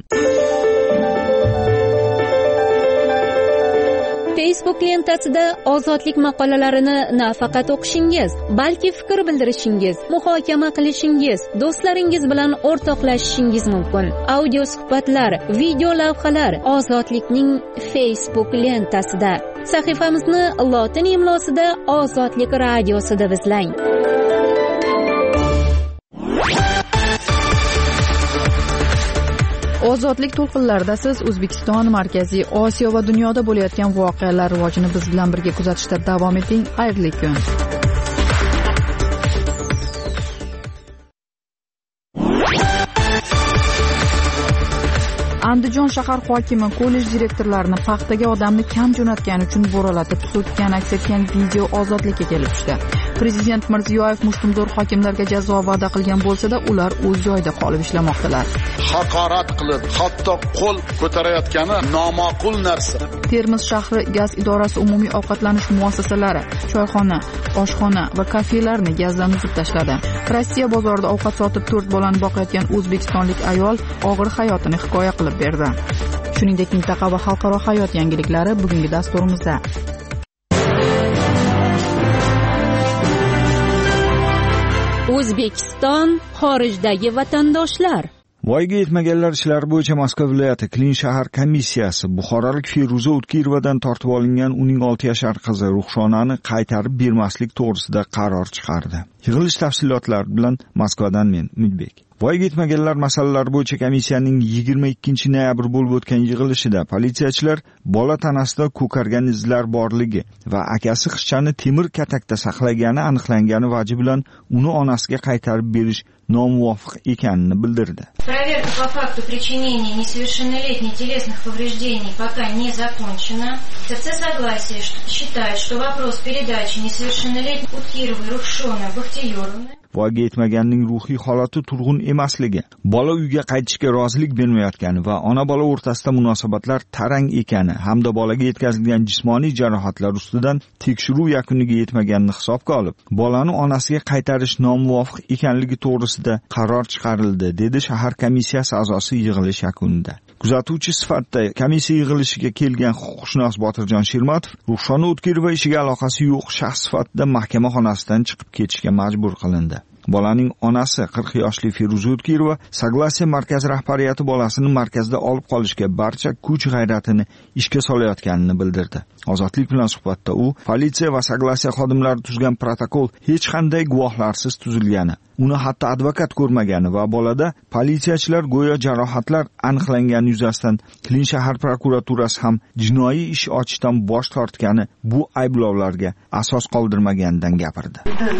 Facebook lentasida ozodlik maqolalarini nafaqat o'qishingiz, balki fikr bildirishingiz, muhokama qilishingiz, do'stlaringiz bilan o'rtoqlashishingiz mumkin. Audio suhbatlar, video lavhalar Ozodlikning Facebook lentasida. Sahifamizni lotin imlosida Ozodlik radiosi deb izlang. ozodlik to'lqinlarida siz O'zbekiston, Markaziy Osiyo va dunyoda bo'layotgan voqealar rivojini biz bilan birga kuzatishda davom eting. Xayrli kun. Andijon shahar hokimi kollej direktorlarini paxtaga odamni kam jo'natgani uchun bo'ralatib so'kkan aks etgan video ozodlikka kelib tushdi. Prezident Mirziyoyev mushtumzo'r hokimlarga jazo va'da qilgan bo'lsa-da, ular o'z joyida qolib ishlamoqdalar. Haqorat qilib, hatto qo'l ko'tarayotgani noma'qul narsa. Termiz shahri gaz idorasi umumiy ovqatlanish muassasalari, choyxona, oshxona va kafelarni gazdan uzib tashladi. Rossiya bozorida ovqat sotib to'rt bolani boqayotgan o'zbekistonlik ayol og'ir hayotini hikoya qilib berdi. Shuningdek, mintaqa va xalqaro hayot yangiliklari bugungi dasturimizda. O'zbekiston xorijdagi vatandoshlar. Voyaga yetmaganlar ishlari bo'yicha Moskva viloyati Klin shahar komissiyasi Buxorolik Feruza O'tkirovadan tortib olingan uning olti yashar qizi Ruxshonani qaytarib bermaslik to'g'risida qaror chiqardi. Yig'ilish tafsilotlari bilan Moskvadan men Umidbek. Voyaga yetmaganlar masalalari bo'yicha komissiyaning yigirma ikkinchi noyabr bo'lib o'tgan yig'ilishida politsiyachilar bola tanasida ko'kargan izlar borligi va akasi qizchani temir katakda saqlagani aniqlangani vaji bilan uni onasiga qaytarib berish nomuvofiq ekanini bildirdi. Проверка по факту причинения несовершеннолетней телесных повреждений пока не закончена. ТЦ согласие считает, что вопрос передачи несовершеннолетней Уткировой Рухшоны Бахтиёровны voyaga yetmaganning ruhiy holati turg'un emasligi, bola uyga qaytishga rozilik bermayotgani va ona bola o'rtasida munosabatlar tarang ekani hamda bolaga yetkazilgan jismoniy jarohatlar ustidan tekshiruv yakuniga yetmaganini hisobga olib, bolani onasiga qaytarish nomuvofiq ekanligi to'g'risida qaror chiqarildi, dedi shahar komissiyasi a'zosi yig'ilish yakunida. Kuzatuvchi sifatida komissiya yig'ilishiga kelgan huquqshunos Botirjon Shermatov Ruxshona O'tkirova ishiga aloqasi yo'q shaxs sifatida mahkama xonasidan chiqib ketishga majbur qilindi. Bolaning onasi qirq yoshli Feruza O'tkirova Saglasiya markazi rahbariyati bolasini markazda olib qolishga barcha kuch g'ayratini ishga solayotganini bildirdi. Ozodlik bilan suhbatda u politsiya va Saglasiya xodimlari tuzgan protokol hech qanday guvohlarsiz tuzilgani, uni hatto advokat ko'rmagani va bolada politsiyachilar go'yo jarohatlar aniqlangani yuzasidan Klin shahar prokuraturasi ham jinoiy ish ochishdan bosh tortgani bu ayblovlarga asos qoldirmaganidan gapirdi.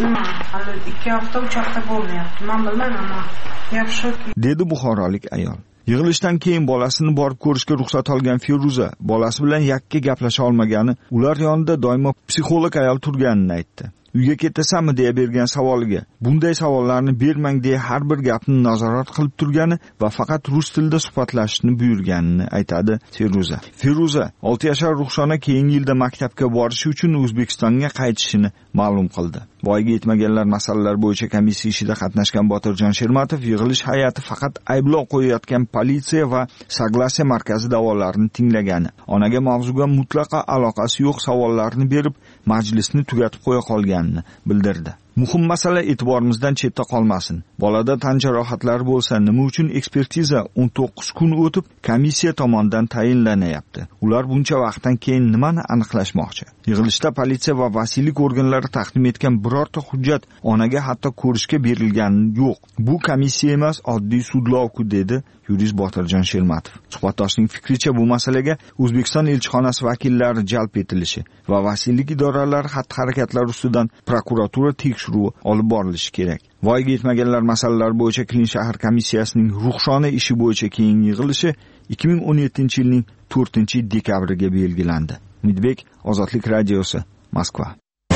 dedi buxorolik ayol. Yig'ilishdan keyin bolasini borib ko'rishga ruxsat olgan Feruza bolasi bilan yakka gaplasha olmagani, ular yonida doimo psixolog ayol turganini aytdi. Uyga ketasanmi deya bergan savoliga bunday savollarni bermang deya har bir gapni nazorat qilib turgani va faqat rus tilida suhbatlashishni buyurganini aytadi Feruza. Feruza olti yashar Ruxshona keyingi yilda maktabga borishi uchun O'zbekistonga qaytishini ma'lum qildi. Voyaga yetmaganlar masalalar bo'yicha komissiya ishida qatnashgan Botirjon Shermatov yig'ilish hay'ati faqat ayblov qo'yayotgan politsiya va Saglasiya markazi da'volarini tinglagani, onaga mavzuga mutlaqo aloqasi yo'q savollarni berib majlisni tugatib qo'ya qolganini bildirdi. Muhim masala e'tiborimizdan chetda qolmasin. Bolada tan jarohatlari bo'lsa, nima uchun ekspertiza o'n to'qqiz kun o'tib komissiya tomonidan tayinlanayapti? Ular buncha vaqtdan keyin nimani aniqlashmoqchi? Yig'ilishda politsiya va vasiylik organlari taqdim etgan birorta hujjat onaga hatto ko'rishga berilgani yo'q. Bu komissiya emas, oddiy sudlovku, dedi yurist Botirjon Shermatov. Suhbatdoshning fikricha bu masalaga O'zbekiston elchixonasi vakillari jalb etilishi va vasiylik idoralari xatti-harakatlari ustidan prokuratura tekshiruvi olib borilishi kerak. Voyaga yetmaganlar masalalari bo'yicha Klin shahar komissiyasining Ruxshona ishi bo'yicha keyingi yig'ilishi ikki ming o'n yettinchi yilning to'rtinchi dekabriga belgilandi. Umidbek, Ozodlik radiosi, Moskva.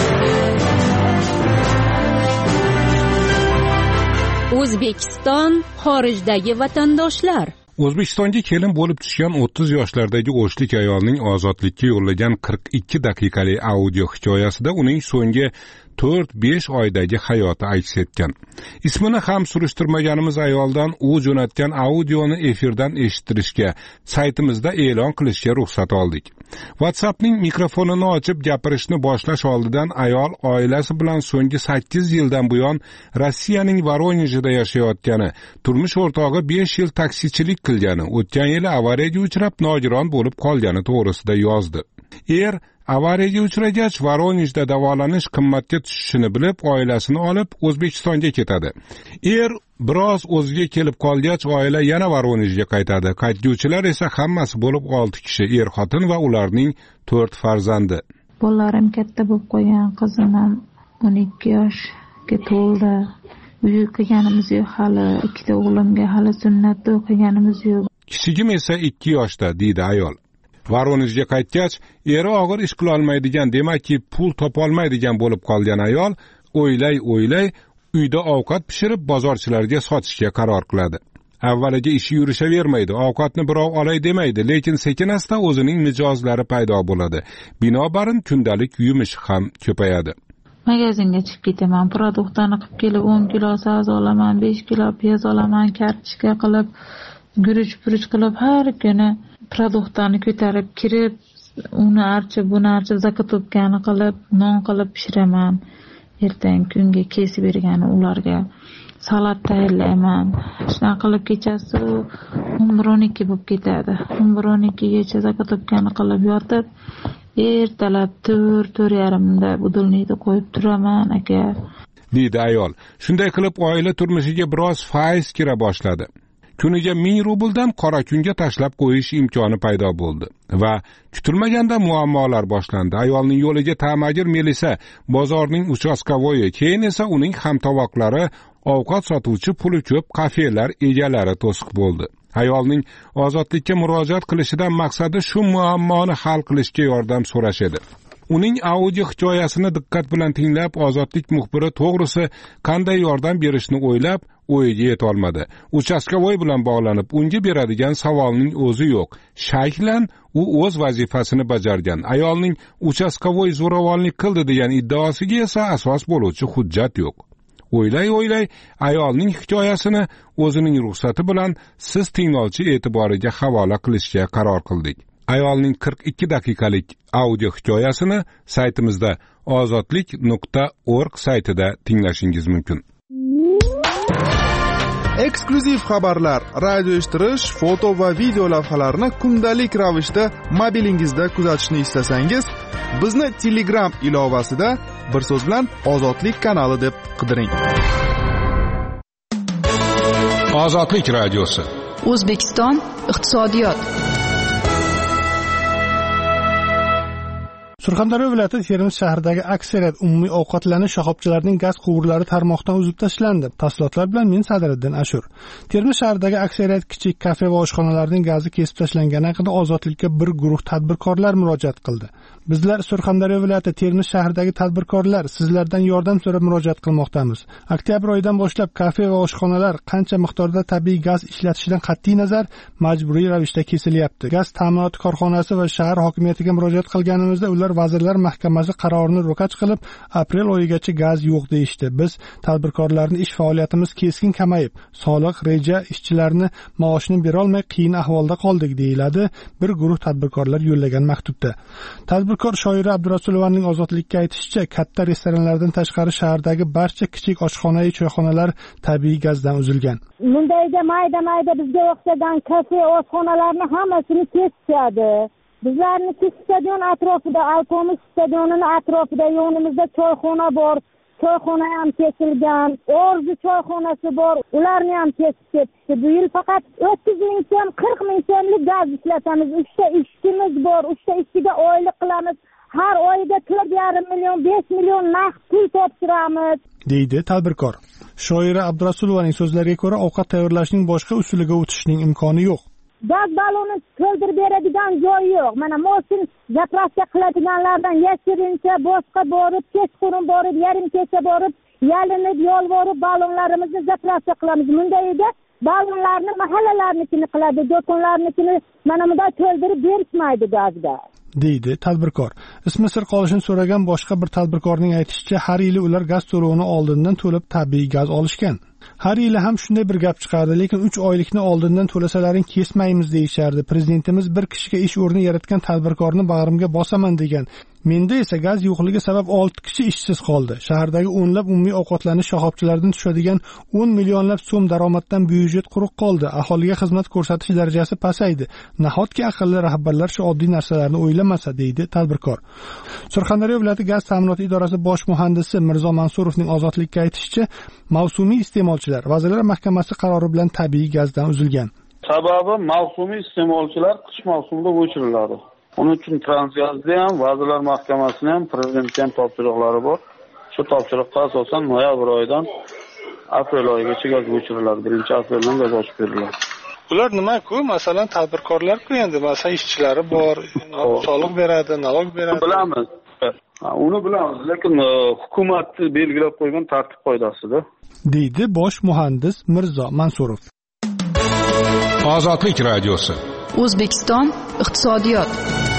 O'zbekiston xorijdagi vatandoshlar. O'zbekistonga kelin bo'lib tushgan o'ttiz yoshlardagi o'shlik ayolning ozodlikka yo'llagan qirq ikki daqiqalik audio hikoyasida uning so'nggi to'rt besh oydagi hayoti aks etgan. Ismini ham surishtirmaganimiz ayoldan u jo'natgan audioni efirdan eshittirishga saytimizda e'lon qilishga ruxsat oldik. WhatsAppning mikrofonini ochib gapirishni boshlash oldidan ayol oilasi bilan so'nggi sakkiz yildan buyon Rossiyaning Voronejida yashayotgani, turmush o'rtog'i besh yil taksichilik qilgani, o'tgan yili avariyaga uchrab nogiron bo'lib qolgani to'g'risida yozdi. Er avariyaga uchragach, Voronejda davolanish qimmatga tushishini bilib, oilasini olib O'zbekistonga ketadi. Er biroz o'ziga kelib qolgach, oila yana Voronejga qaytadi. Qaytguvchilar esa hammasi bo'lib olti kishi, er xotin va ularning to'rt farzandi. Bolalarim katta bo'lib qolgan, qizim ham o'n ikki yoshga to'ldi. Uy qilganimiz yo'q hali, ikkita o'g'limga hali sunnatda o'qiganimiz yo'q. Kichigim esa ikki yoshda, deydi ayol. Voronejga qaytgach, eri og'ir ish qila olmaydigan, demakki pul topa olmaydigan bo'lib qolgan ayol o'ylay-o'ylay uyda ovqat pishirib bozorchilarga sotishga qaror qiladi. Avvaliga ishi yurishavermaydi, ovqatni birov olay demaydi, lekin sekin-asta o'zining mijozlari paydo bo'ladi. Binobarin kundalik yumush ham ko'payadi. Magazinga chiqib ketaman, produktlarni qilib kelib o'n kilo sabzi olaman, besh kilo piyoz olaman, kartoshka qilib, guruch-puruch qilib har kuni produktlarni ko'tarib kirib, uni archib, buni archib, zakotobkani qilib, non qilib pishiraman. Ertangi kunga kesib bergani ularga salat tayyorlayman. Shunaqa qilib kechasi o'n bir o'n ikki bo'lib ketadi. o'n bir o'n ikkigacha zakotobkani qilib yotib, ertalab to'rt to'rt yarimda budilnikda qo'yib turaman aka, deydi ayol. Shunday qilib oila turmushiga biroz faiz kira boshladi. Kuniga ming rubldan qora kunga tashlab qo'yish imkoni paydo bo'ldi va kutilmaganda muammolar boshlandi. Ayolning yo'liga ta'magir Melisa, bozorning uchastkavoyi, keyin esa uning hamtovoqlari, ovqat sotuvchi, puli ko'p kafelar egalari to'siq bo'ldi. Ayolning ozodlikka murojaat qilishidan maqsadi shu muammoni hal qilishga yordam so'rash edi. Uning audio hikoyasini diqqat bilan tinglab, ozodlik muxbiri to'g'risi qanday yordam berishni o'ylab, o'yiga yeta olmadi. Uchastkavoy bilan bog'lanib, unga beradigan savolning o'zi yo'q. Shayxlan u o'z vazifasini bajargan. Ayolning uchastkavoy zo'ravonlik qildi degan iddaosiga esa asos bo'luvchi hujjat yo'q. O'ylay-o'ylay ayolning hikoyasini o'zining ruxsati bilan siz tinglovchi e'tiboriga havola qilishga qaror qildik. Ayolning qirq ikki daqiqalik audio hikoyasini saytimizda ozodlik nuqta org saytida tinglashingiz mumkin. Eksklyuziv xabarlar, radio eshittirish, foto va video lavhalarni kundalik ravishda mobilingizda kuzatishni istasangiz, bizni Telegram ilovasida bir so'z bilan Ozodlik kanali deb qidiring. Ozodlik radiosi. O'zbekiston iqtisodiyot. Surxondaryo viloyati Termiz shahridagi aksariyat umumiy ovqatlanish shoxobchalarining gaz quvurlari tarmoqdan uzib tashlandi. Tafsilotlar bilan men Sadiriddin Ashur. Termiz shahridagi aksariyat kichik kafe va oshxonalarning gazi kesib tashlangani haqida Ozodlikka bir guruh tadbirkorlar murojaat qildi. Bizlar Surxondaryo viloyati Termiz shahridagi tadbirkorlar sizlardan yordam so'rab murojaat qilmoqdamiz. Oktyabr oyidan boshlab kafe va oshxonalar qancha miqdorda tabiiy gaz ishlatishidan qat'iy nazar majburiy ravishda kesilyapti. Gaz ta'minoti korxonasi va shahar hokimiyatiga murojaat qilganimizda ular Vazirlar Mahkamasi qarorini ro'kach qilib, aprel oyigacha gaz yo'q deyishdi. Biz tadbirkorlarning ish faoliyatimiz keskin kamayib, soliq, reja, ishchilarni maoshini bera olmay qiyin ahvolda qoldik, deyiladi bir guruh tadbirkorlar yo'llagan maktubda. Tadbirkor shoira Abdurasulovaning Ozodlikka aytishicha, katta restoranlardan tashqari shahardagi barcha kichik oshxona-yu choyxonalar tabiiy gazdan uzilgan. Mundayda mayda-mayda bizga o'xshagan kafe, oshxonalarni hammasini kesishadi. Bizlarniki stadion atrofida, Alpomish stadionining atrofida yonimizda choyxona bor. Choyxona ham kesilgan, Orzu choyxonasi bor. Ularni ham kesib ketishdi. Bu yil faqat o'ttiz ming so'm, qirq ming so'mlik gaz ishlatamiz. uchta ishchimiz bor. uchta ishchiga oylik qilamiz. Har oyiga to'rt yarim million, besh million naqd pul topshiramiz, deydi tadbirkor. Shoira Abdurasulovaning so'zlariga ko'ra, ovqat tayyorlashning boshqa usuliga o'tishning imkoni yo'q. Gaz baloni to'ldirib beradigan joy yo'q. Mana mosin zapravka qiladiganlardan yashirincha boshqa borib, kechqurun borib, yarim kecha borib, yalinib, yolvorib balonlarimizni zapravka qilamiz. Bundayda balonlarni mahallalarnikini qiladi, do'konlarnikini mana bunday to'ldirib berishmaydi gazga, deydi tadbirkor. Ismi sir qolishini so'ragan boshqa bir tadbirkorning aytishicha, har yili ular gaz to'lovini oldindan to'lab tabiiy gaz olishgan. har yili ham shunday bir gap chiqardi, lekin uch oylikni oldindan to'lasalaring kesmaymiz deyishardi. Prezidentimiz bir kishiga ish o'rni yaratgan tadbirkorni bag'rimga bosaman degan. Menda esa gaz yo'qligi sabab olti kishi ishsiz qoldi. Shahardagi o'nlab umumiy ovqatlanish shoxobchalaridan tushadigan o'n millionlab so'm daromaddan byudjet quruq qoldi. Aholiga xizmat ko'rsatish darajasi pasaydi. Nahotki aqlli rahbarlar shu oddiy narsalarni o'ylamasa, deydi tadbirkor. Surxondaryo viloyati gaz ta'minoti idorasi bosh muhandisi Mirzo Mansurovning Ozodlikka aytishicha, mavsumiy iste'molchilar Vazirlar Mahkamasi qarori bilan tabiiy gazdan uzilgan. Sababi mavsumiy iste'molchilar qish mavsumida o'chiriladi. Uning uchun Transgazda ham, Vazirlar Mahkamasining ham, Prezidentning ham topshiriqlari bor. Shu topshiriqqa asosan noyabr oyidan aprel oyigacha gaz o'chiriladi. birinchi apreldan gaz ochib beriladi. Ular nima-ku? Masalan, tadbirkorlar-ku endi, masalan, ishchilari bor, soliq beradi, nalog beradi. Bilamiz. Uni bilamiz, lekin hukumat belgilab qo'ygan tartib qoidasida, deydi bosh muhandis Mirzo Mansurov. Ozodlik radiosi. O'zbekiston iqtisodiyot.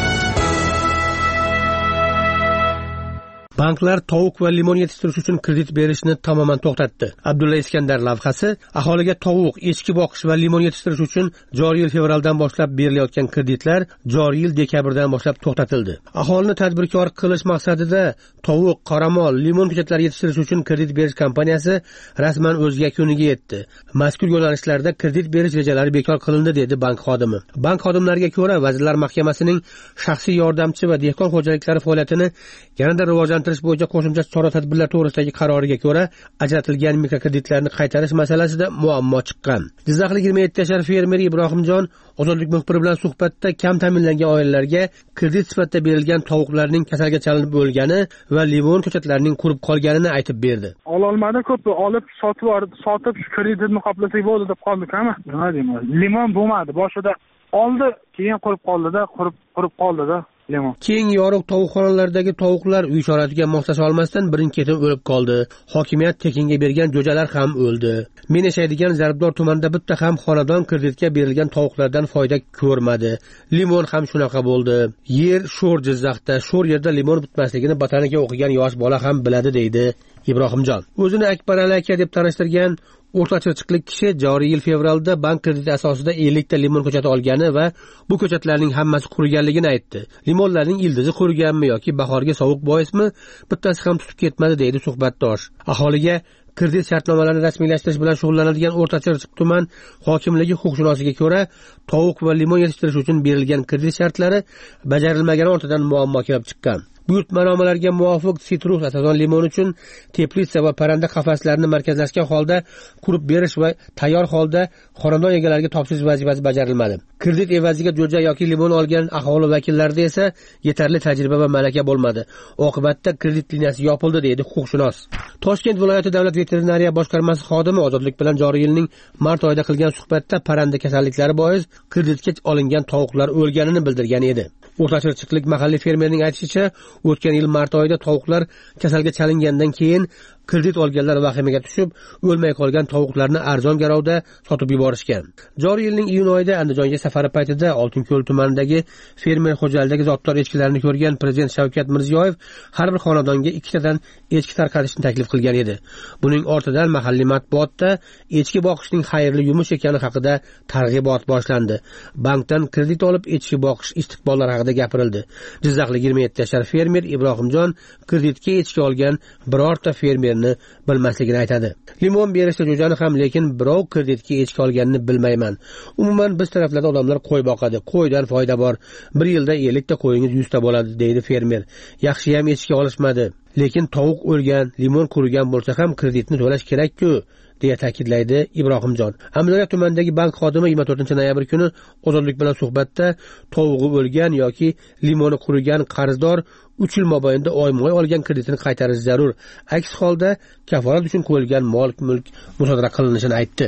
Banklar tovuq va limon yetishtirish uchun kredit berishni tamoman to'xtatdi. Abdulla Iskandar lavhasi aholiga tovuq, echki boqish va limon yetishtirish uchun joriy yil fevraldan boshlab berilayotgan kreditlar joriy yil dekabrdan boshlab to'xtatildi. Aholini tadbirkor qilish maqsadida tovuq, qoramol, limon ko'chatlari yetishtirish uchun kredit berish kompaniyasi rasman o'z yakuniga yetdi. Mazkur yo'nalishlarda kredit berish rejalari bekor qilindi, dedi bank xodimi. Bank xodimlariga ko'ra, Vazirlar Mahkamasining shaxsiy yordamchi va dehqon xo'jaliklari faoliyatini yanada rivojlantirish bo'yicha qo'shimcha chora-tadbirlar to'g'risidagi qaroriga ko'ra, ajratilgan mikrokreditlarni qaytarish masalasida muammo chiqqan. Jizzaxlik yigirma yetti yashar fermer Ibrohimjon Ozodlik muxbiri bilan suhbatda kam ta'minlangan oilalarga kredit sifatida berilgan tovuqlarning kasalga chalinib o'lgani va limon ko'chatlarining qurib qolganini aytib berdi. Ololmadi, ko'p olib sotib sotib shu kreditni qoplasak bo'ldi deb qoldik, ama nima deyman? Limon bo'lmadi, boshida oldi, keyin qurib qoldi-da, qurib qurib qoldi-da. Keng yorug' tovuqxonalardagi tovuqlar uy sharoitiga moslasha olmasdan birin-ketin o'lib qoldi. Hokimiyat tekinga bergan jo'jalar ham o'ldi. Men yashaydigan Zarbdor tumanida bitta ham xonadon kreditga berilgan tovuqlardan foyda ko'rmadi. Limon ham shunaqa bo'ldi. Yer sho'r Jizzaxda, sho'r yerda limon bitmasligini botaniga o'qigan yosh bola ham biladi, deydi Ibrohimjon. O'zini Akbar aka deb tanishtirgan o'rta chirchiqlik kishi joriy yil fevralda bank krediti asosida ellik ta limon ko'chati olgani va bu ko'chatlarning hammasi quriganligini aytdi. Limonlarning ildizi quriganmi yoki bahorga sovuq boismi, bittasi ham tutib ketmadi, deydi suhbatdosh. Aholiga kredit shartnomalarini rasmiylashtirish bilan shug'ullanadigan o'rta chirchiq tuman hokimligi huquqshunosliga ko'ra, tovuq va limon yetishtirish uchun berilgan kredit shartlari bajarilmagani ortidan muammo kelib chiqqan. Buyurtmanomalarga muvofiq sitrus asosan limon uchun teplitsa va parranda qafaslarini markazlashgan holda qurib berish va tayyor holda xonadon egalariga topshirish vazifasi bajarilmadi. Kredit evaziga jo'ja yoki limon olgan aholi vakillarida esa yetarli tajriba va malaka bo'lmadi. Oqibatda kredit liniyasi yopildi, deydi huquqshunos. Toshkent viloyati davlat veterinariya boshqarmasi xodimi Ozodlik bilan joriy yilning mart oyida qilgan suhbatda parranda kasalliklari bois kreditga olingan tovuqlar o'lganini bildirgan edi. O'rta chirchiqlik mahalliy fermerning aytishicha, o'tgan yil mart oyida tovuqlar kasalga chalingandan keyin kredit olganlar vahimaga tushib, o'lmay qolgan tovuqlarni arzon garovda sotib yuborishgan. Joriy yilning iyun oyida Andijonga safari paytida Oltinko'l tumanidagi fermer xo'jaligidagi zotdor echkilarni ko'rgan Prezident Shavkat Mirziyoyev har bir xonadonga ikkitadan echki tarqatishni taklif qilgan edi. Buning ortidan mahalliy matbuotda echki boqishning xayrli yumush ekani haqida targ'ibot boshlandi. Bankdan kredit olib echki boqish istiqbollari haqida gapirildi. Jizzaxlik yigirma yetti yashar fermer Ibrohimjon kreditga echki olgan birorta fermer bilmasligini aytadi. Limon berishda jo'jani ham, lekin birov kreditga echki olganini bilmayman. Umuman biz taraflarda odamlar qo'y boqadi. Qo'ydan foyda bor. Bir yilda ellik ta qo'yingiz yuz ta bo'ladi, deydi fermer. Yaxshi ham echki olishmadi. Lekin tovuq o'lgan, limon qurigan bo'lsa ham kreditni to'lash kerak-ku, deya ta'kidlaydi Ibrohimjon. Amudaryo tumanidagi bank xodimi yigirma to'rtinchi noyabr kuni Ozodlik bilan suhbatda tovug'i o'lgan yoki limoni qurigan qarzdor uch yil mobaynida oyma-oy olgan kreditini qaytarish zarur. Aks holda kafolat uchun qo'yilgan mol-mulk musodara qilinishini aytdi.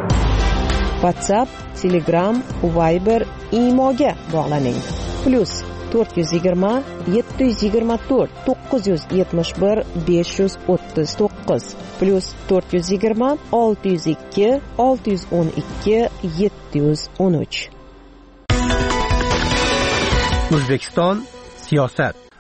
WhatsApp, Telegram, Viber, Imoga bog'laning. Plus to'rt yuz yigirma yetti yuz yigirma to'rt to'qqiz yuz yetmish bir besh yuz o'ttiz to'qqiz plus to'rt yuz yigirma olti yuz ikki olti yuz o'n ikki yetti yuz o'n uch. O'zbekiston siyosat.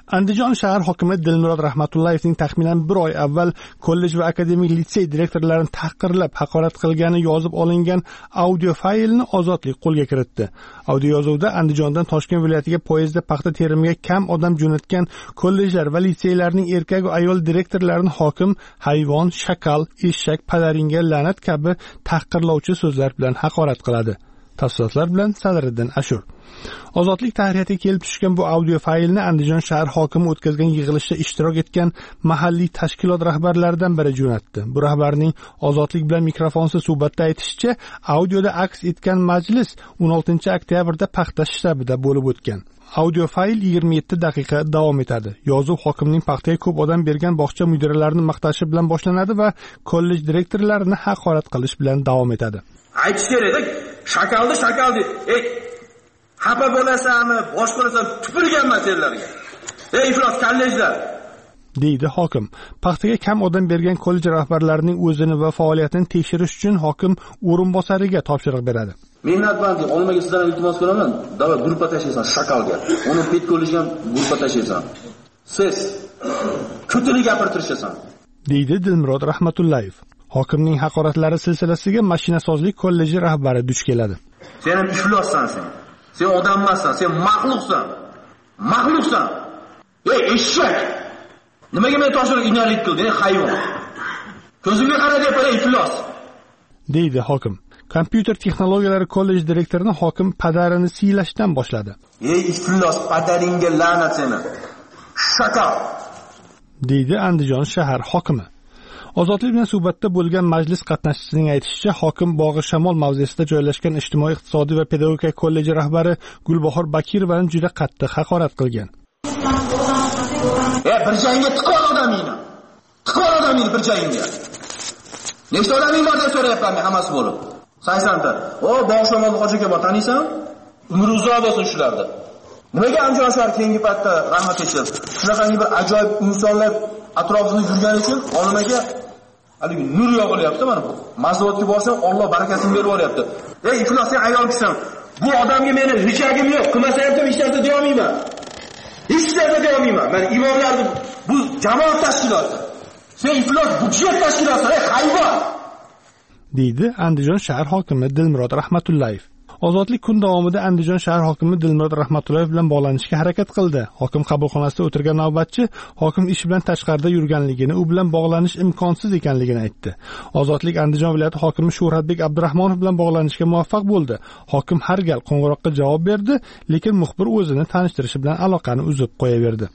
Andijon shahar hokimi Dilmurod Rahmatullayevning taxminan bir oy avval kollej va akademik litsey direktorlarini tahqirlab, haqorat qilgani yozib olingan audio faylni Ozodlik qo'lga kiritdi. Audio yozuvda Andijondan Toshkent viloyatiga poyezdda paxta terimiga kam odam jo'natgan kollejlar va litseylarning erkak va ayol direktorlarini hokim hayvon, shakal, eshak, padaringga la'nat kabi tahqirlovchi so'zlar bilan haqorat qiladi. Tafsilotlar bilan Sadriddin Ashur. Ozodlik tahririyatiga kelib tushgan bu audio faylni Andijon shahar hokimi o'tkazgan yig'ilishda ishtirok etgan mahalliy tashkilot rahbarlaridan biri jo'natdi. Bu rahbarning Ozodlik bilan mikrofonsiz suhbatda aytishicha, audioda aks etgan majlis o'n oltinchi oktyabrda paxta shtabida bo'lib o'tgan. Audio fayl yigirma yetti daqiqa davom etadi. Yozuv hokimning paxtaga ko'p odam bergan bog'cha mudiralarini maqtashi bilan boshlanadi va kollej direktorlarini haqorat qilish bilan davom etadi. Aytish kerak, shakaldi shakaldi. Ey, xafa bo'lasanmi, bosh qo'rasan, tupurganman senlarga. Ey iflos kollejlar, deydi hokim. Paxtaga kam odam bergan kollej rahbarlarining o'zini va faoliyatini tekshirish uchun hokim o'rinbosariga topshiriq beradi. Mehnatbandlik olmaga sizlardan iltimos qilaman. Davlat gruppa tashlaysan shakalga. Uni pet kollejga gruppa tashlaysan. Siz ko'tini gapirtirishasan, deydi Dilmurod Rahmatullayev. Hokimning haqoratlari silsilasiga mashinasozlik kolleji rahbari duch keladi. Sen ham iflossan sen. Sen odam emassan, sen maxluqsan. Maxluqsan. Ey eshak. Nimaga men toshirib inarlik qilding, hayvon? Ko'zimga qara deb qo'y, iflos, deydi hokim. Kompyuter texnologiyalari kollej direktorini hokim padarini siylashdan boshladi. Ey iflos, padaringga la'nat seni. Shakal, deydi Andijon shahar hokimi. Ozodlik bilan suhbatda bo'lgan majlis qatnashchisining aytishicha, hokim Bog'i Shamol mavzesida joylashgan ijtimoiy, iqtisodiy va pedagogika kolleji rahbari Gulbahor Bakirovani juda qattiq haqorat qilgan. Ey, bir joyingga tiqol odamingni. Tiqol odamingni bir joyingga. Nechta odaming bor deb so'rayapman men hammasi bo'lib. saksonta. O, Bog'i Shamol hojiga bor, taniysan? Umri uzoq bo'lsin shularda. Nimaga Andijon shahar keyingi paytda rahmat aytishadi? Shunaqangi bir ajoyib insonlar atrofida yurgani uchun olmaga haligi nur yog'ilyapti mana bu. Mazotga borsam Alloh barakasini berib yuboryapti. Ey iflos, sen ayolkisan. Bu odamga meni richagim yo'q. Qilmasa ham hech narsa deya olmayman. Hech narsa deya olmayman. Men imomlarni bu jamoat tashkiloti. Sen iflos budjet tashkiloti, ey hayvon, deydi Andijon shahar hokimi Dilmurod Rahmatullayev. Ozodlik kun davomida Andijon shahar hokimi Dilmurod Rahmatullayev bilan bog'lanishga harakat qildi. Hokim qabulxonasida o'tirgan navbatchi hokim ish bilan tashqarida yurganligini, u bilan bog'lanish imkonsiz ekanligini aytdi. Ozodlik Andijon viloyati hokimi Shuhratbek Abdurahmonov bilan bog'lanishga muvaffaq bo'ldi. Hokim har gal qo'ng'iroqqa javob berdi, lekin muxbir o'zini tanishtirishi bilan aloqani uzib qo'yaverdi.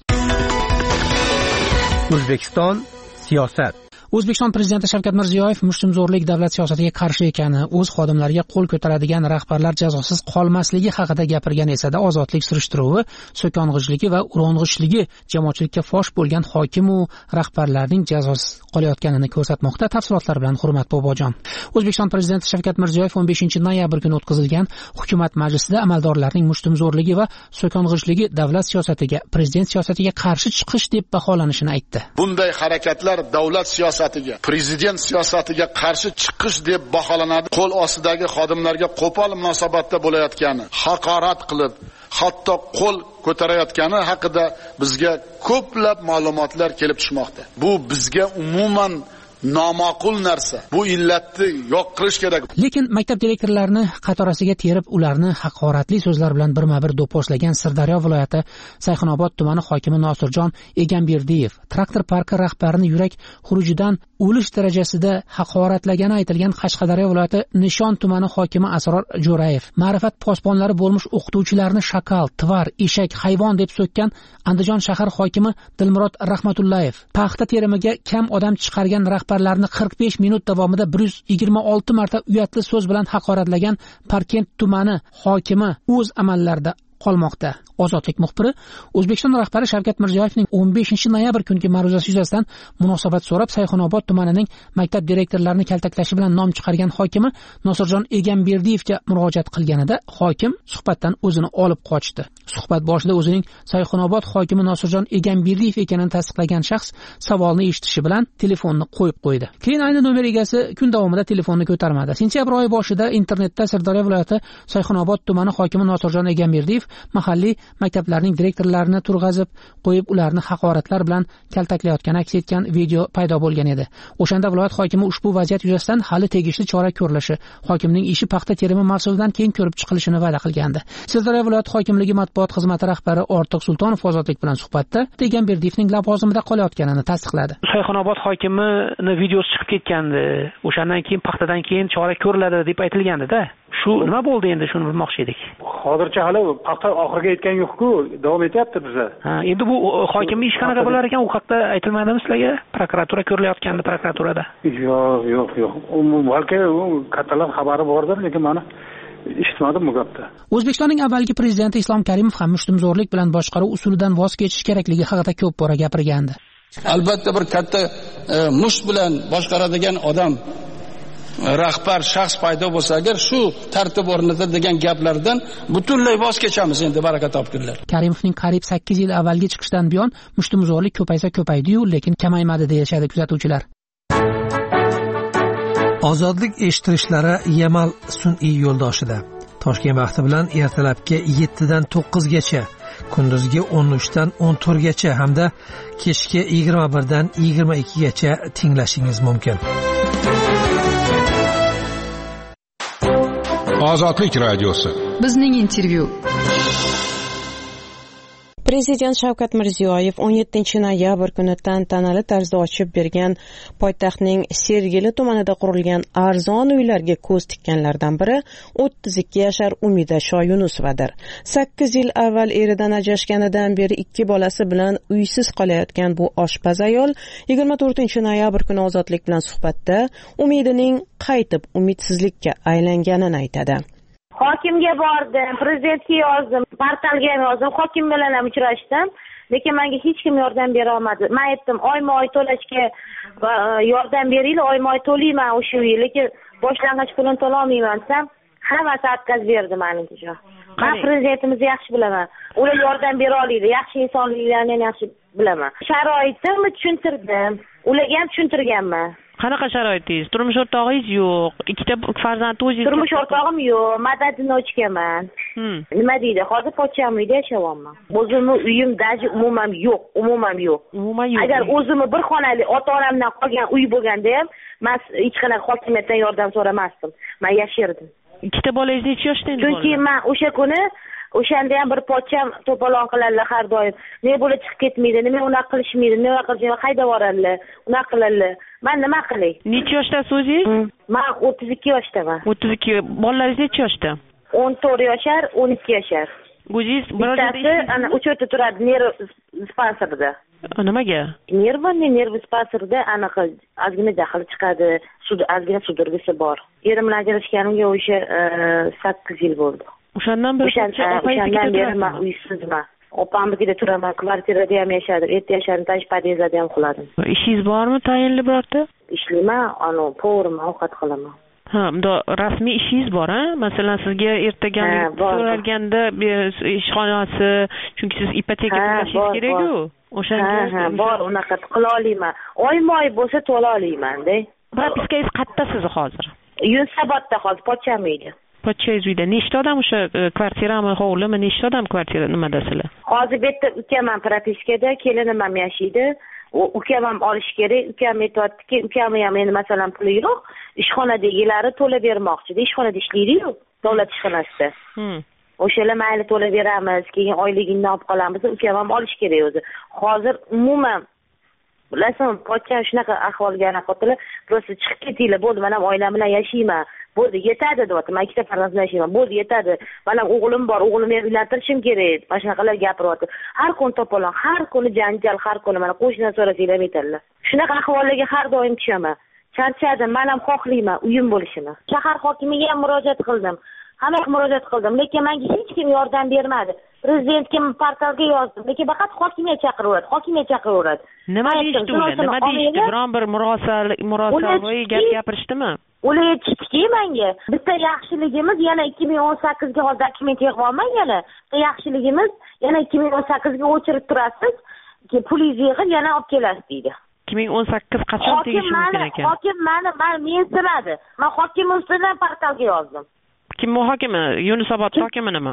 O'zbekiston siyosat. O'zbekiston prezidenti Shavkat Mirziyoyev mushtumzo'rlik davlat siyosatiga qarshi ekani, o'z xodimlariga qo'l ko'taradigan rahbarlar jazosiz qolmasligi haqida gapirgan esa-da, ozodlik surishtiruvi, so'kong'ichligi va urong'ichligi jamoatchilikka fosh bo'lgan hokim va rahbarlarning jazosiz qolayotganini ko'rsatmoqda. Tafsilotlar bilan Hurmat Bobojon. O'zbekiston prezidenti Shavkat Mirziyoyev o'n beshinchi noyabr kuni o'tkazilgan hukumat majlisida amaldorlarning mushtumzo'rligi va so'kong'ichligi davlat siyosatiga, prezident siyosatiga qarshi chiqish deb baholanishini aytdi. Bunday harakatlar davlat siyosati prezident siyosatiga qarshi chiqish deb baholanadi. Qo'l ostidagi xodimlarga qo'pol munosabatda bo'layotgani, haqorat qilib, hatto qo'l ko'tarayotgani haqida bizga ko'plab ma'lumotlar kelib tushmoqda. Bu bizga umuman nomaqul narsa. Bu illatni yo'q qilish kerak. Lekin maktab direktorlarini qatorasiga terib, ularni haqoratli so'zlar bilan birma-bir do'pposlagan Sirdaryo viloyati Sayxunobod tumani hokimi Nosirjon Egamberdiyev, traktor parki rahbarini yurak xurujidan o'lish darajasida haqoratlagani aytilgan Qashqadaryo viloyati Nishon tumani hokimi Asror Jo'rayev, ma'rifat posbonlari bo'lmuş o'qituvchilarni shakal, tvar, eshak, hayvon deb so'kkan Andijon shahar hokimi Dilmurod Rahmatullayev, paxta terimiga kam odam chiqargan rahbarlarni qirq besh minut davomida bir yuz yigirma olti marta uyatli so'z bilan haqoratlagan Parkent tumani hokimi o'z amallarida qolmoqda. Ozodlik muxbiri O'zbekiston rahbari Shavkat Mirziyoyevning o'n beshinchi noyabr kungi ma'ruzasi yuzasidan munosabat so'rab Sayxunobod tumanining maktab direktorlarini kaltaklashi bilan nom chiqargan hokimi Nosirjon Egamberdiyevga murojaat qilganida hokim suhbatdan o'zini olib qochdi. Suhbat boshida o'zining Sayxunobod hokimi Nosirjon Egamberdiyev ekanini tasdiqlagan shaxs savolni eshitishi bilan telefonni qo'yib qo'ydi. Keyin ayni nomer egasi kun davomida telefonni ko'tarmadi. Sentyabr oyi boshida internetda Sirdaryo viloyati Sayxunobod tumani hokimi Nosirjon Egamberdiyev mahalliy maktablarning direktorlarini turg'azib qo'yib ularni haqoratlar bilan kaltaklayotgani aks etgan video paydo bo'lgan edi. O'shanda viloyat hokimi ushbu vaziyat yuzasidan hali tegishli chora ko'rilishi, hokimning ishi paxta terimi mavsumidan keyin ko'rib chiqilishini va'da qilgandi. Sirdaryo viloyat hokimligi matbuot xizmati rahbari Ortiq Sultonov Ozodlik bilan suhbatda Egamberdiyevning lavozimida qolayotganini tasdiqladi. Shayxonobod hokimini videosi chiqib ketgandi. O'shandan keyin paxtadan keyin chora ko'riladi deb aytilgandi-da. Shu nima bo'ldi endi, shuni bilmoqchi edik. Hozircha hali paxta oxiriga yetgan yo'q-ku, davom etyapti bizda. Ha, endi bu hokimning ish qanaqa bo'lar ekan, u haqda aytilmadimi sizlarga? Prokuratura ko'rilayotgandi prokuraturada. Yo'q, yo'q, yo'q. Balki kattalar xabari bordir, lekin mana eshitmadim bu gapni. O'zbekistonning avvalgi prezidenti Islom Karimov ham mushtumzo'rlik bilan boshqaruv usulidan voz kechish kerakligi haqida ko'p bora gapirgandi. Albatta bir katta e, musht bilan boshqaradigan odam rahbar shaxs paydo bo'lsa agar shu tartib o'rnatadi degan gaplardan butunlay voz kechamiz endi, baraka topkunlar. Karimovning qariyb sakkiz yil avvalgi chiqishidan buyon mushtumzo'rlik ko'paysa ko'paydi-yu, lekin kamaymadi deyishadi kuzatuvchilar. Ozodlik eshittirishlari Yamal sun'iy yo'ldoshida. Toshkent vaqti bilan ertalabki yetti dan to'qqiz gacha, kunduzgi o'n uch dan o'n to'rt gacha hamda kechki yigirma bir dan yigirma ikki gacha tinglashingiz mumkin. Ozodlik radiosi. Bizning intervyu. Prezident Shavkat Mirziyoyev o'n yettinchi noyabr kuni tantanali tarzda ochib bergan poytaxtning Sergeli tumanida qurilgan arzon uylarga ko'z tikkanlardan biri o'ttiz ikki yashar Umida Shoyunusovadir. sakkiz yil avval eridan ajrashganidan beri ikki bolasi bilan uysiz qolayotgan bu oshpaz ayol yigirma to'rtinchi noyabr kuni Ozodlik bilan suhbatda umidining qaytib umidsizlikka aylanganini aytadi. Hokimga bordim, prezidentga yozdim, portalga ham yozdim, hokim bilan ham uchrashdim, lekin menga hech kim yordam bera olmadi. Men aytdim, oyma-oy to'lashga yordam beringlar, oyma-oy to'layman o'sha uy, lekin boshlang'ich pulini to'la olmayman desam, hammasi отказ berdi menga. Men prezidentimizni yaxshi bilaman. Ular yordam bera oladi, yaxshi insonliklarni ham yaxshi bilaman. Sharoitimni tushuntirdim, ularga ham tushuntirganman. Qanaqa sharoitingiz? Turmush o'rtog'ingiz yo'q, ikkita farzand o'zingiz. Turmush o'rtog'im yo'q, madadini ochganman. Nima deydi? Hozir pochcham uyda yashayapman. O'zimning uyim daji umuman yo'q, umuman yo'q. Umuman yo'q. Agar o'zimni bir xonali ota-onamdan qolgan uy bo'lganda ham, men hech qanaqa hokimiyatdan yordam so'ramasdim. Men yashardim. Ikkita bolangiz necha yoshda endi? Chunki men o'sha kuni o'shanda ham bir pochcham to'polon qiladilar har doim. Ne bo'lib chiqib ketmaydi, nima unaqa qilishmaydi, nima qilishini qayda boradilar, unaqa qiladilar. Men nima qilay? Necha yoshdasiz o'zingiz? Men o'ttiz ikki yoshdaman. o'ttiz ikki. Bolalaringiz necha yoshda? o'n to'rt yashar, o'n ikki yashar. O'zingiz biror joyda ana o'sha yerda turadi, nerv dispanserida. Nimaga? Nervni nerv dispanserida anaqa ozgina jahl chiqadi, sud ozgina sudurgisi bor. Erim bilan ajrashganimga o'sha sakkiz yil bo'ldi. O'shandan beri o'shandan beri men uysizman. Opamnikida turaman, kvartirada ham yashadim, erta yashadim, tash podyezdda ham quladim. Ishingiz bormi tayinli birorta? Ishlayman, ana povurman, ovqat qilaman. Ha, unda rasmiy ishingiz bor, ha? Masalan, sizga ertaganlik so'ralganda ishxonasi, chunki siz ipoteka to'lashingiz kerak-ku. O'shanga ha, bor, unaqa qila olaman. Oyma-oy bo'lsa to'la olaman-da. Propiskangiz qayerda siz hozir? Yunusobodda hozir pochcham uyda. Pochchangiz uyda nechta odam o'sha kvartirami, hovlimi, nechta odam kvartira nimadasilar? Hozir bu yerda ukam ham propiskada, kelinim ham yashaydi. Ukam ham olish kerak, ukam aytayaptiki, ukam ham endi masalan puli yo'q, ishxonadagilari to'la bermoqchi. Ishxonada ishlaydi-ku, davlat ishxonasida. O'shalar mayli to'la beramiz, keyin oyligingni olib qolamiz, ukam ham olish kerak o'zi. Hozir umuman bilasizmi, pochcham shunaqa ahvolga anaqa просто chiqib ketinglar, bo'ldi, men ham oilam bilan yashayman. Bo'ldi, yetadi deyapti. Men ikkita farzand bilan yashayman. Bo'ldi, yetadi. Mana o'g'lim bor, o'g'limni uylantirishim kerak. Mana shunaqalar gapiryapti. Har kun to'polon, har kuni janjal, har kuni mana qo'shnidan so'rasanglar aytadilar. Shunaqa ahvollarga har doim tushaman. Charchadim, men ham xohlayman uyim bo'lishini. Shahar hokimiga ham murojaat qildim. Hammaga murojaat qildim, lekin menga hech kim yordam bermadi. Prezidentga portalga yozdim, lekin faqat hokimiyat chaqiraveradi, hokimiyat chaqiraveradi. Nima deyishdi ular? Nima deyishdi? Biron bir murosali, murosaviy gap gapirishdimi? Ular aytishdiki menga, bitta yaxshiligimiz yana ikki ming o'n sakkizga hozir dokument yig'olmay yana. Yaxshiligimiz yana ikki ming o'n sakkizga o'chirib turasiz, pulingizni yig'ib yana olib kelasiz deydi. ikki ming o'n sakkiz qachon tegishi mumkin ekan? Hokim meni, men mensimadi. Men hokim ustidan portalga yozdim. Kim hokimi? Yunusobod hokimi nima?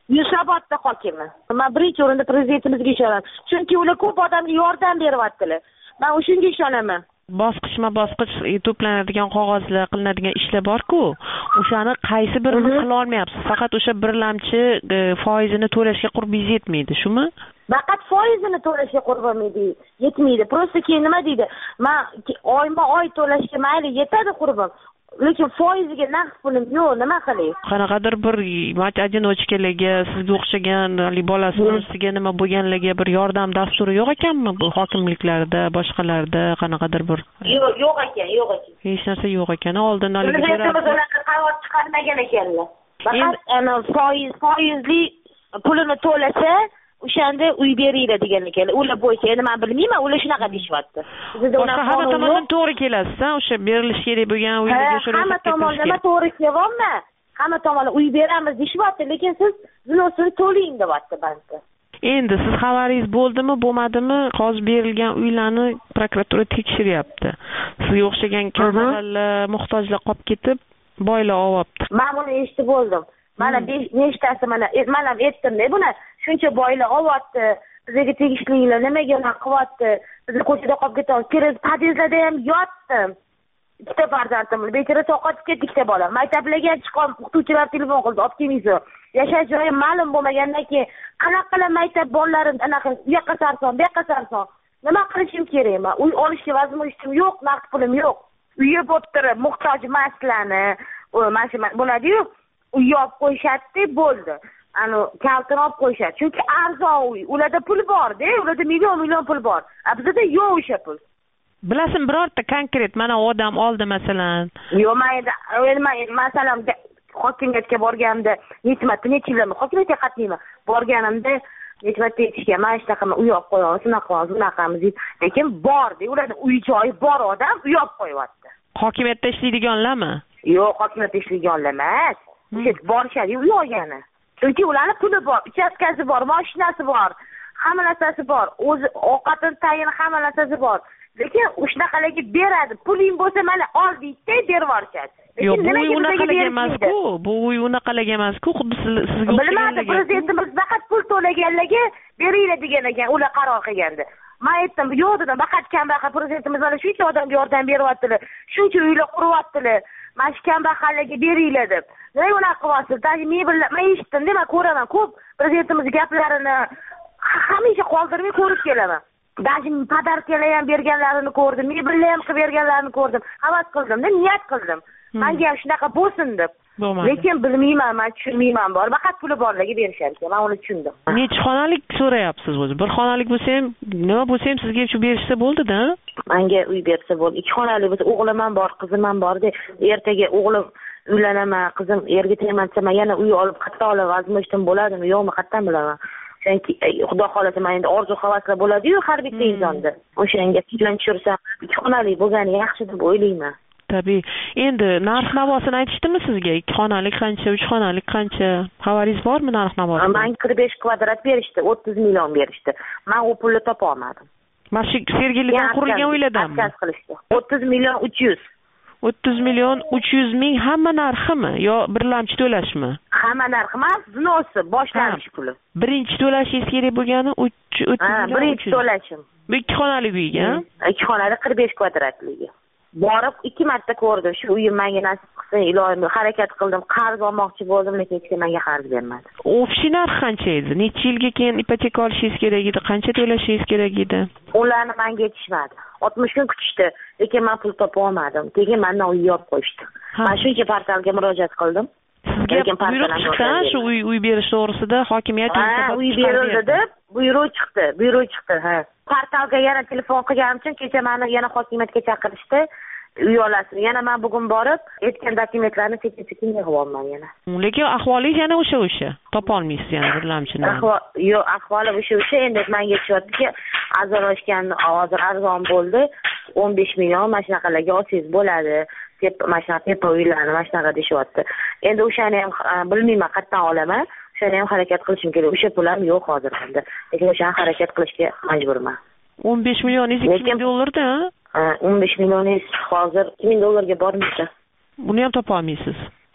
Yunusobodda hokimi. Men birinchi o'rinda prezidentimizga ishonaman. Chunki ular ko'p odamga yordam beryaptilar. Men o'shanga ishonaman. Bosqichma-bosqich to'planadigan qog'ozlar, qilinadigan ishlar bor-ku, o'shani qaysi birini qila olmayapsiz? Faqat o'sha birlamchi foizini to'lashga qurbingiz yetmaydi, shumi? Faqat foizini to'lashga qurbim yetmaydi. Prosta keyin nima deydi? Men oyma-oy to'lashga mayli yetadi qurbim. Lekin foiziga naqd pulim yo'q, nima qilay? Qanaqadir bir одиночкалigi, sizga o'xshagan bolasiga nima bo'lganligi bir yordam dasturi yo'q ekanmi bu hokimliklarda, boshqalarda qanaqadir bir? Yo'q, yo'q ekan, yo'q ekan. Hech narsa yo'q ekan. Oldin olib unaqa qaror chiqarmagan ekanlar. Faqat ana foiz, foizli pulini to'lasa o'shanda uy beringlar degan ekanlar. Ular bo'yicha endi men bilmayman, ular shunaqa deyapti. Bizda unaqa hamma tomondan to'g'ri kelasiz-a, o'sha berilish kerak bo'lgan uyga o'sha hamma tomondan to'g'ri kelyapman. Hamma tomondan uy beramiz deyapti, lekin siz zinosini to'ling deyapti bankda. Endi siz xabaringiz bo'ldimi, bo'lmadimi? Hozir berilgan uylarni prokuratura tekshiryapti. Sizga o'xshagan kambag'allar, muhtojlar qolib ketib, boylar olyapti. Men buni eshitib bo'ldim. Mana nechtasi mana men ham aytdim-da buni. Shuncha boylar olyapti, bizga tegishlilar nimaga unaqa qilyapti? Biz ko'chada qolib ketamiz. Kerak podyezdlarda ham yotdim. Ikkita farzandim, bechora toqat ketdi ikkita bola. Maktablarga chiqqan o'qituvchilar telefon qildi, olib kelmaysiz. Yashash joyi ma'lum bo'lmagandan keyin qanaqa qilib maktab bolalarini anaqa u yoqqa sarson, bu yoqqa sarson. Nima qilishim kerakmi? Uy olishga vazim yo'q, naqd pulim yo'q. Uyga bo'lib turib, muhtoj emaslarni, mana shu bo'ladi-yu, uy olib qo'yishadi, bo'ldi. Ano kaltini olib qo'yishadi. Chunki arzon uy, ularda pul bor-da, ularda million million pul bor. A bizda yo'q o'sha pul. Bilasizmi, birorta konkret mana odam oldi masalan. Yo'q, men men masalan hokimiyatga borganimda yetmadi, necha yilmi hokimiyatga qatnayman. Borganimda yetmadi aytishgan, mana shunaqa uy olib qo'yamiz, shunaqa qilamiz, bunaqamiz deb. Lekin bor-da, ularda uy joyi bor odam uy olib qo'yyapti. Hokimiyatda ishlaydiganlarmi? Yo'q, hokimiyatda ishlaydiganlar emas. O'sha borishadi uy olgani. Chunki ularning puli bor, uchastkasi bor, mashinasi bor, hamma narsasi bor, o'zi ovqatini tayini hamma narsasi bor. Lekin o'shanaqalarga beradi. Puling bo'lsa mana ol deydi, berib yuborishadi. Yo'q, bu uy unaqalarga emas-ku, bu uy unaqalarga emas-ku, xuddi sizga bilmadim, prezidentimiz faqat pul to'laganlarga beringlar degan ekan, ular qaror qilganda. Men aytdim, yo'q dedim, faqat kambag'al prezidentimiz mana shuncha odamga yordam beryaptilar, shuncha uylar quryaptilar. Mana shu kambag'allarga beringlar deb. Nima unaqa qilyapsiz? Taji men men eshitdim-da, men ko'raman, ko'p prezidentimiz gaplarini hamisha qoldirmay ko'rib kelaman. Даже podarkalar ham berganlarini ko'rdim, mebellar ham qilib berganlarini ko'rdim. Havas qildim-da, niyat qildim. Menga ham shunaqa bo'lsin deb. Lekin bilmayman, men tushunmayman bor. Faqat puli borlarga berishar ekan. Men uni tushundim. Necha xonalik so'rayapsiz o'zi? Bir xonalik bo'lsa ham, nima bo'lsa ham sizga shu berishsa bo'ldi-da. Menga uy bersa bo'ldi. Ikki xonalik bo'lsa, o'g'lim ham bor, qizim ham bor-da. Ertaga o'g'lim uylanaman, qizim erga tegman desa, men yana uy olib qayta olaman, vazmishtim bo'ladimi, yo'qmi, qayerdan bilaman. Chunki xudo xolasa men endi orzu havaslar bo'ladi-yu har bitta insonda. O'shanga fikran tushirsam, ikki xonalik bo'lgani yaxshi deb o'ylayman. Tabii. Endi narx navosini aytishdimi sizga? ikki xonalik qancha, uch xonalik qancha? Xabaringiz bormi narx navosi? Menga qirq besh kvadrat berishdi, o'ttiz million berishdi. Men u pulni topa olmadim. Mana shu Sergelidan qurilgan uylardanmi? o'ttiz million uch yuz. o'ttiz million uch yuz ming hamma narximi yo birlamchi to'lashmi? Hamma narxi emas, zinosi, boshlanish puli. Birinchi to'lashingiz kerak bo'lgani uch o'ttiz million. Ha, birinchi to'lashim. Bu ikki xonali uyga? ikki xonali qirq besh kvadratligi. Borib ikki marta ko'rdim, shu uyim menga nasib qilsin, ilohim, harakat qildim, qarz olmoqchi bo'ldim, lekin hech kim menga qarz bermadi. Ofisi narxi qancha edi? Necha yilga keyin ipoteka olishingiz kerak edi? Qancha to'lashingiz kerak edi? Ularni menga aytishmadi. oltmish kun kutishdi, lekin men pul topa olmadim. Keyin mendan uy olib qo'yishdi. Men shuncha portalga murojaat qildim. Sizga buyruq chiqdi, shu uy uy berish to'g'risida hokimiyat uy berildi deb buyruq chiqdi, buyruq chiqdi, ha. Portalga yana telefon qilganim uchun kecha meni yana hokimiyatga chaqirishdi. Uy olasizmi? Yana men bugun borib, aytgan dokumentlarni sekin-sekin yig'ib olman yana. Lekin ahvolingiz yana o'sha o'sha. Topa olmaysiz yana birlamchini. Ahvol, yo'q, ahvoli o'sha o'sha. Endi menga aytishyaptiki, arzonlashgan, hozir arzon bo'ldi. o'n besh million mana shunaqalarga olsangiz bo'ladi. deb mana shunaqa tepa uylarni mana shunaqa deyapti. Endi o'shani ham bilmayman, qayerdan olaman. O'shani ham harakat qilishim kerak. O'sha pulim yo'q hozir endi. Lekin o'shani harakat qilishga majburman. o'n besh milyoningiz ikki ming dollarda? o'n besh millioningiz hozir ikki ming dollarga bormoqda. Buni ham topa olmaysiz.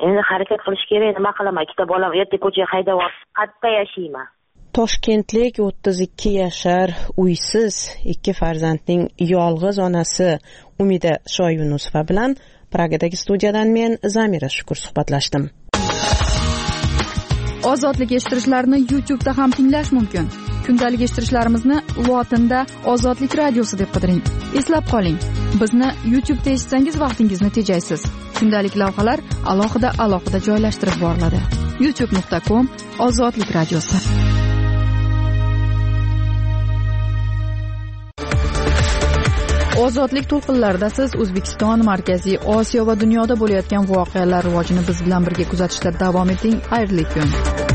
endi harakat qilish kerak. Nima qilaman, ikkita bolam erta ko'chaga haydab olib qayerda yashayman? Toshkentlik o'ttiz ikki yashar uysiz ikki farzandning yolg'iz onasi Umida Shoyunusova bilan Pragadagi studiyadan men Zamira Shukur suhbatlashdim. Ozodlik eshittirishlarni YouTube'da ham tinglash mumkin. Kundalik eshittirishlarimizni lotinda Ozodlik radiosi deb qidiring. Eslab qoling, bizni YouTube'da eshitsangiz vaqtingizni tejaysiz. Kundalik lavhalar alohida-alohida joylashtirib boriladi. youtube nuqta com Ozodlik radiosi. Ozodlik to'lqinlarida siz O'zbekiston, Markaziy Osiyo va dunyoda bo'layotgan voqealar rivojini biz bilan birga kuzatishda davom eting. Xayrli kun.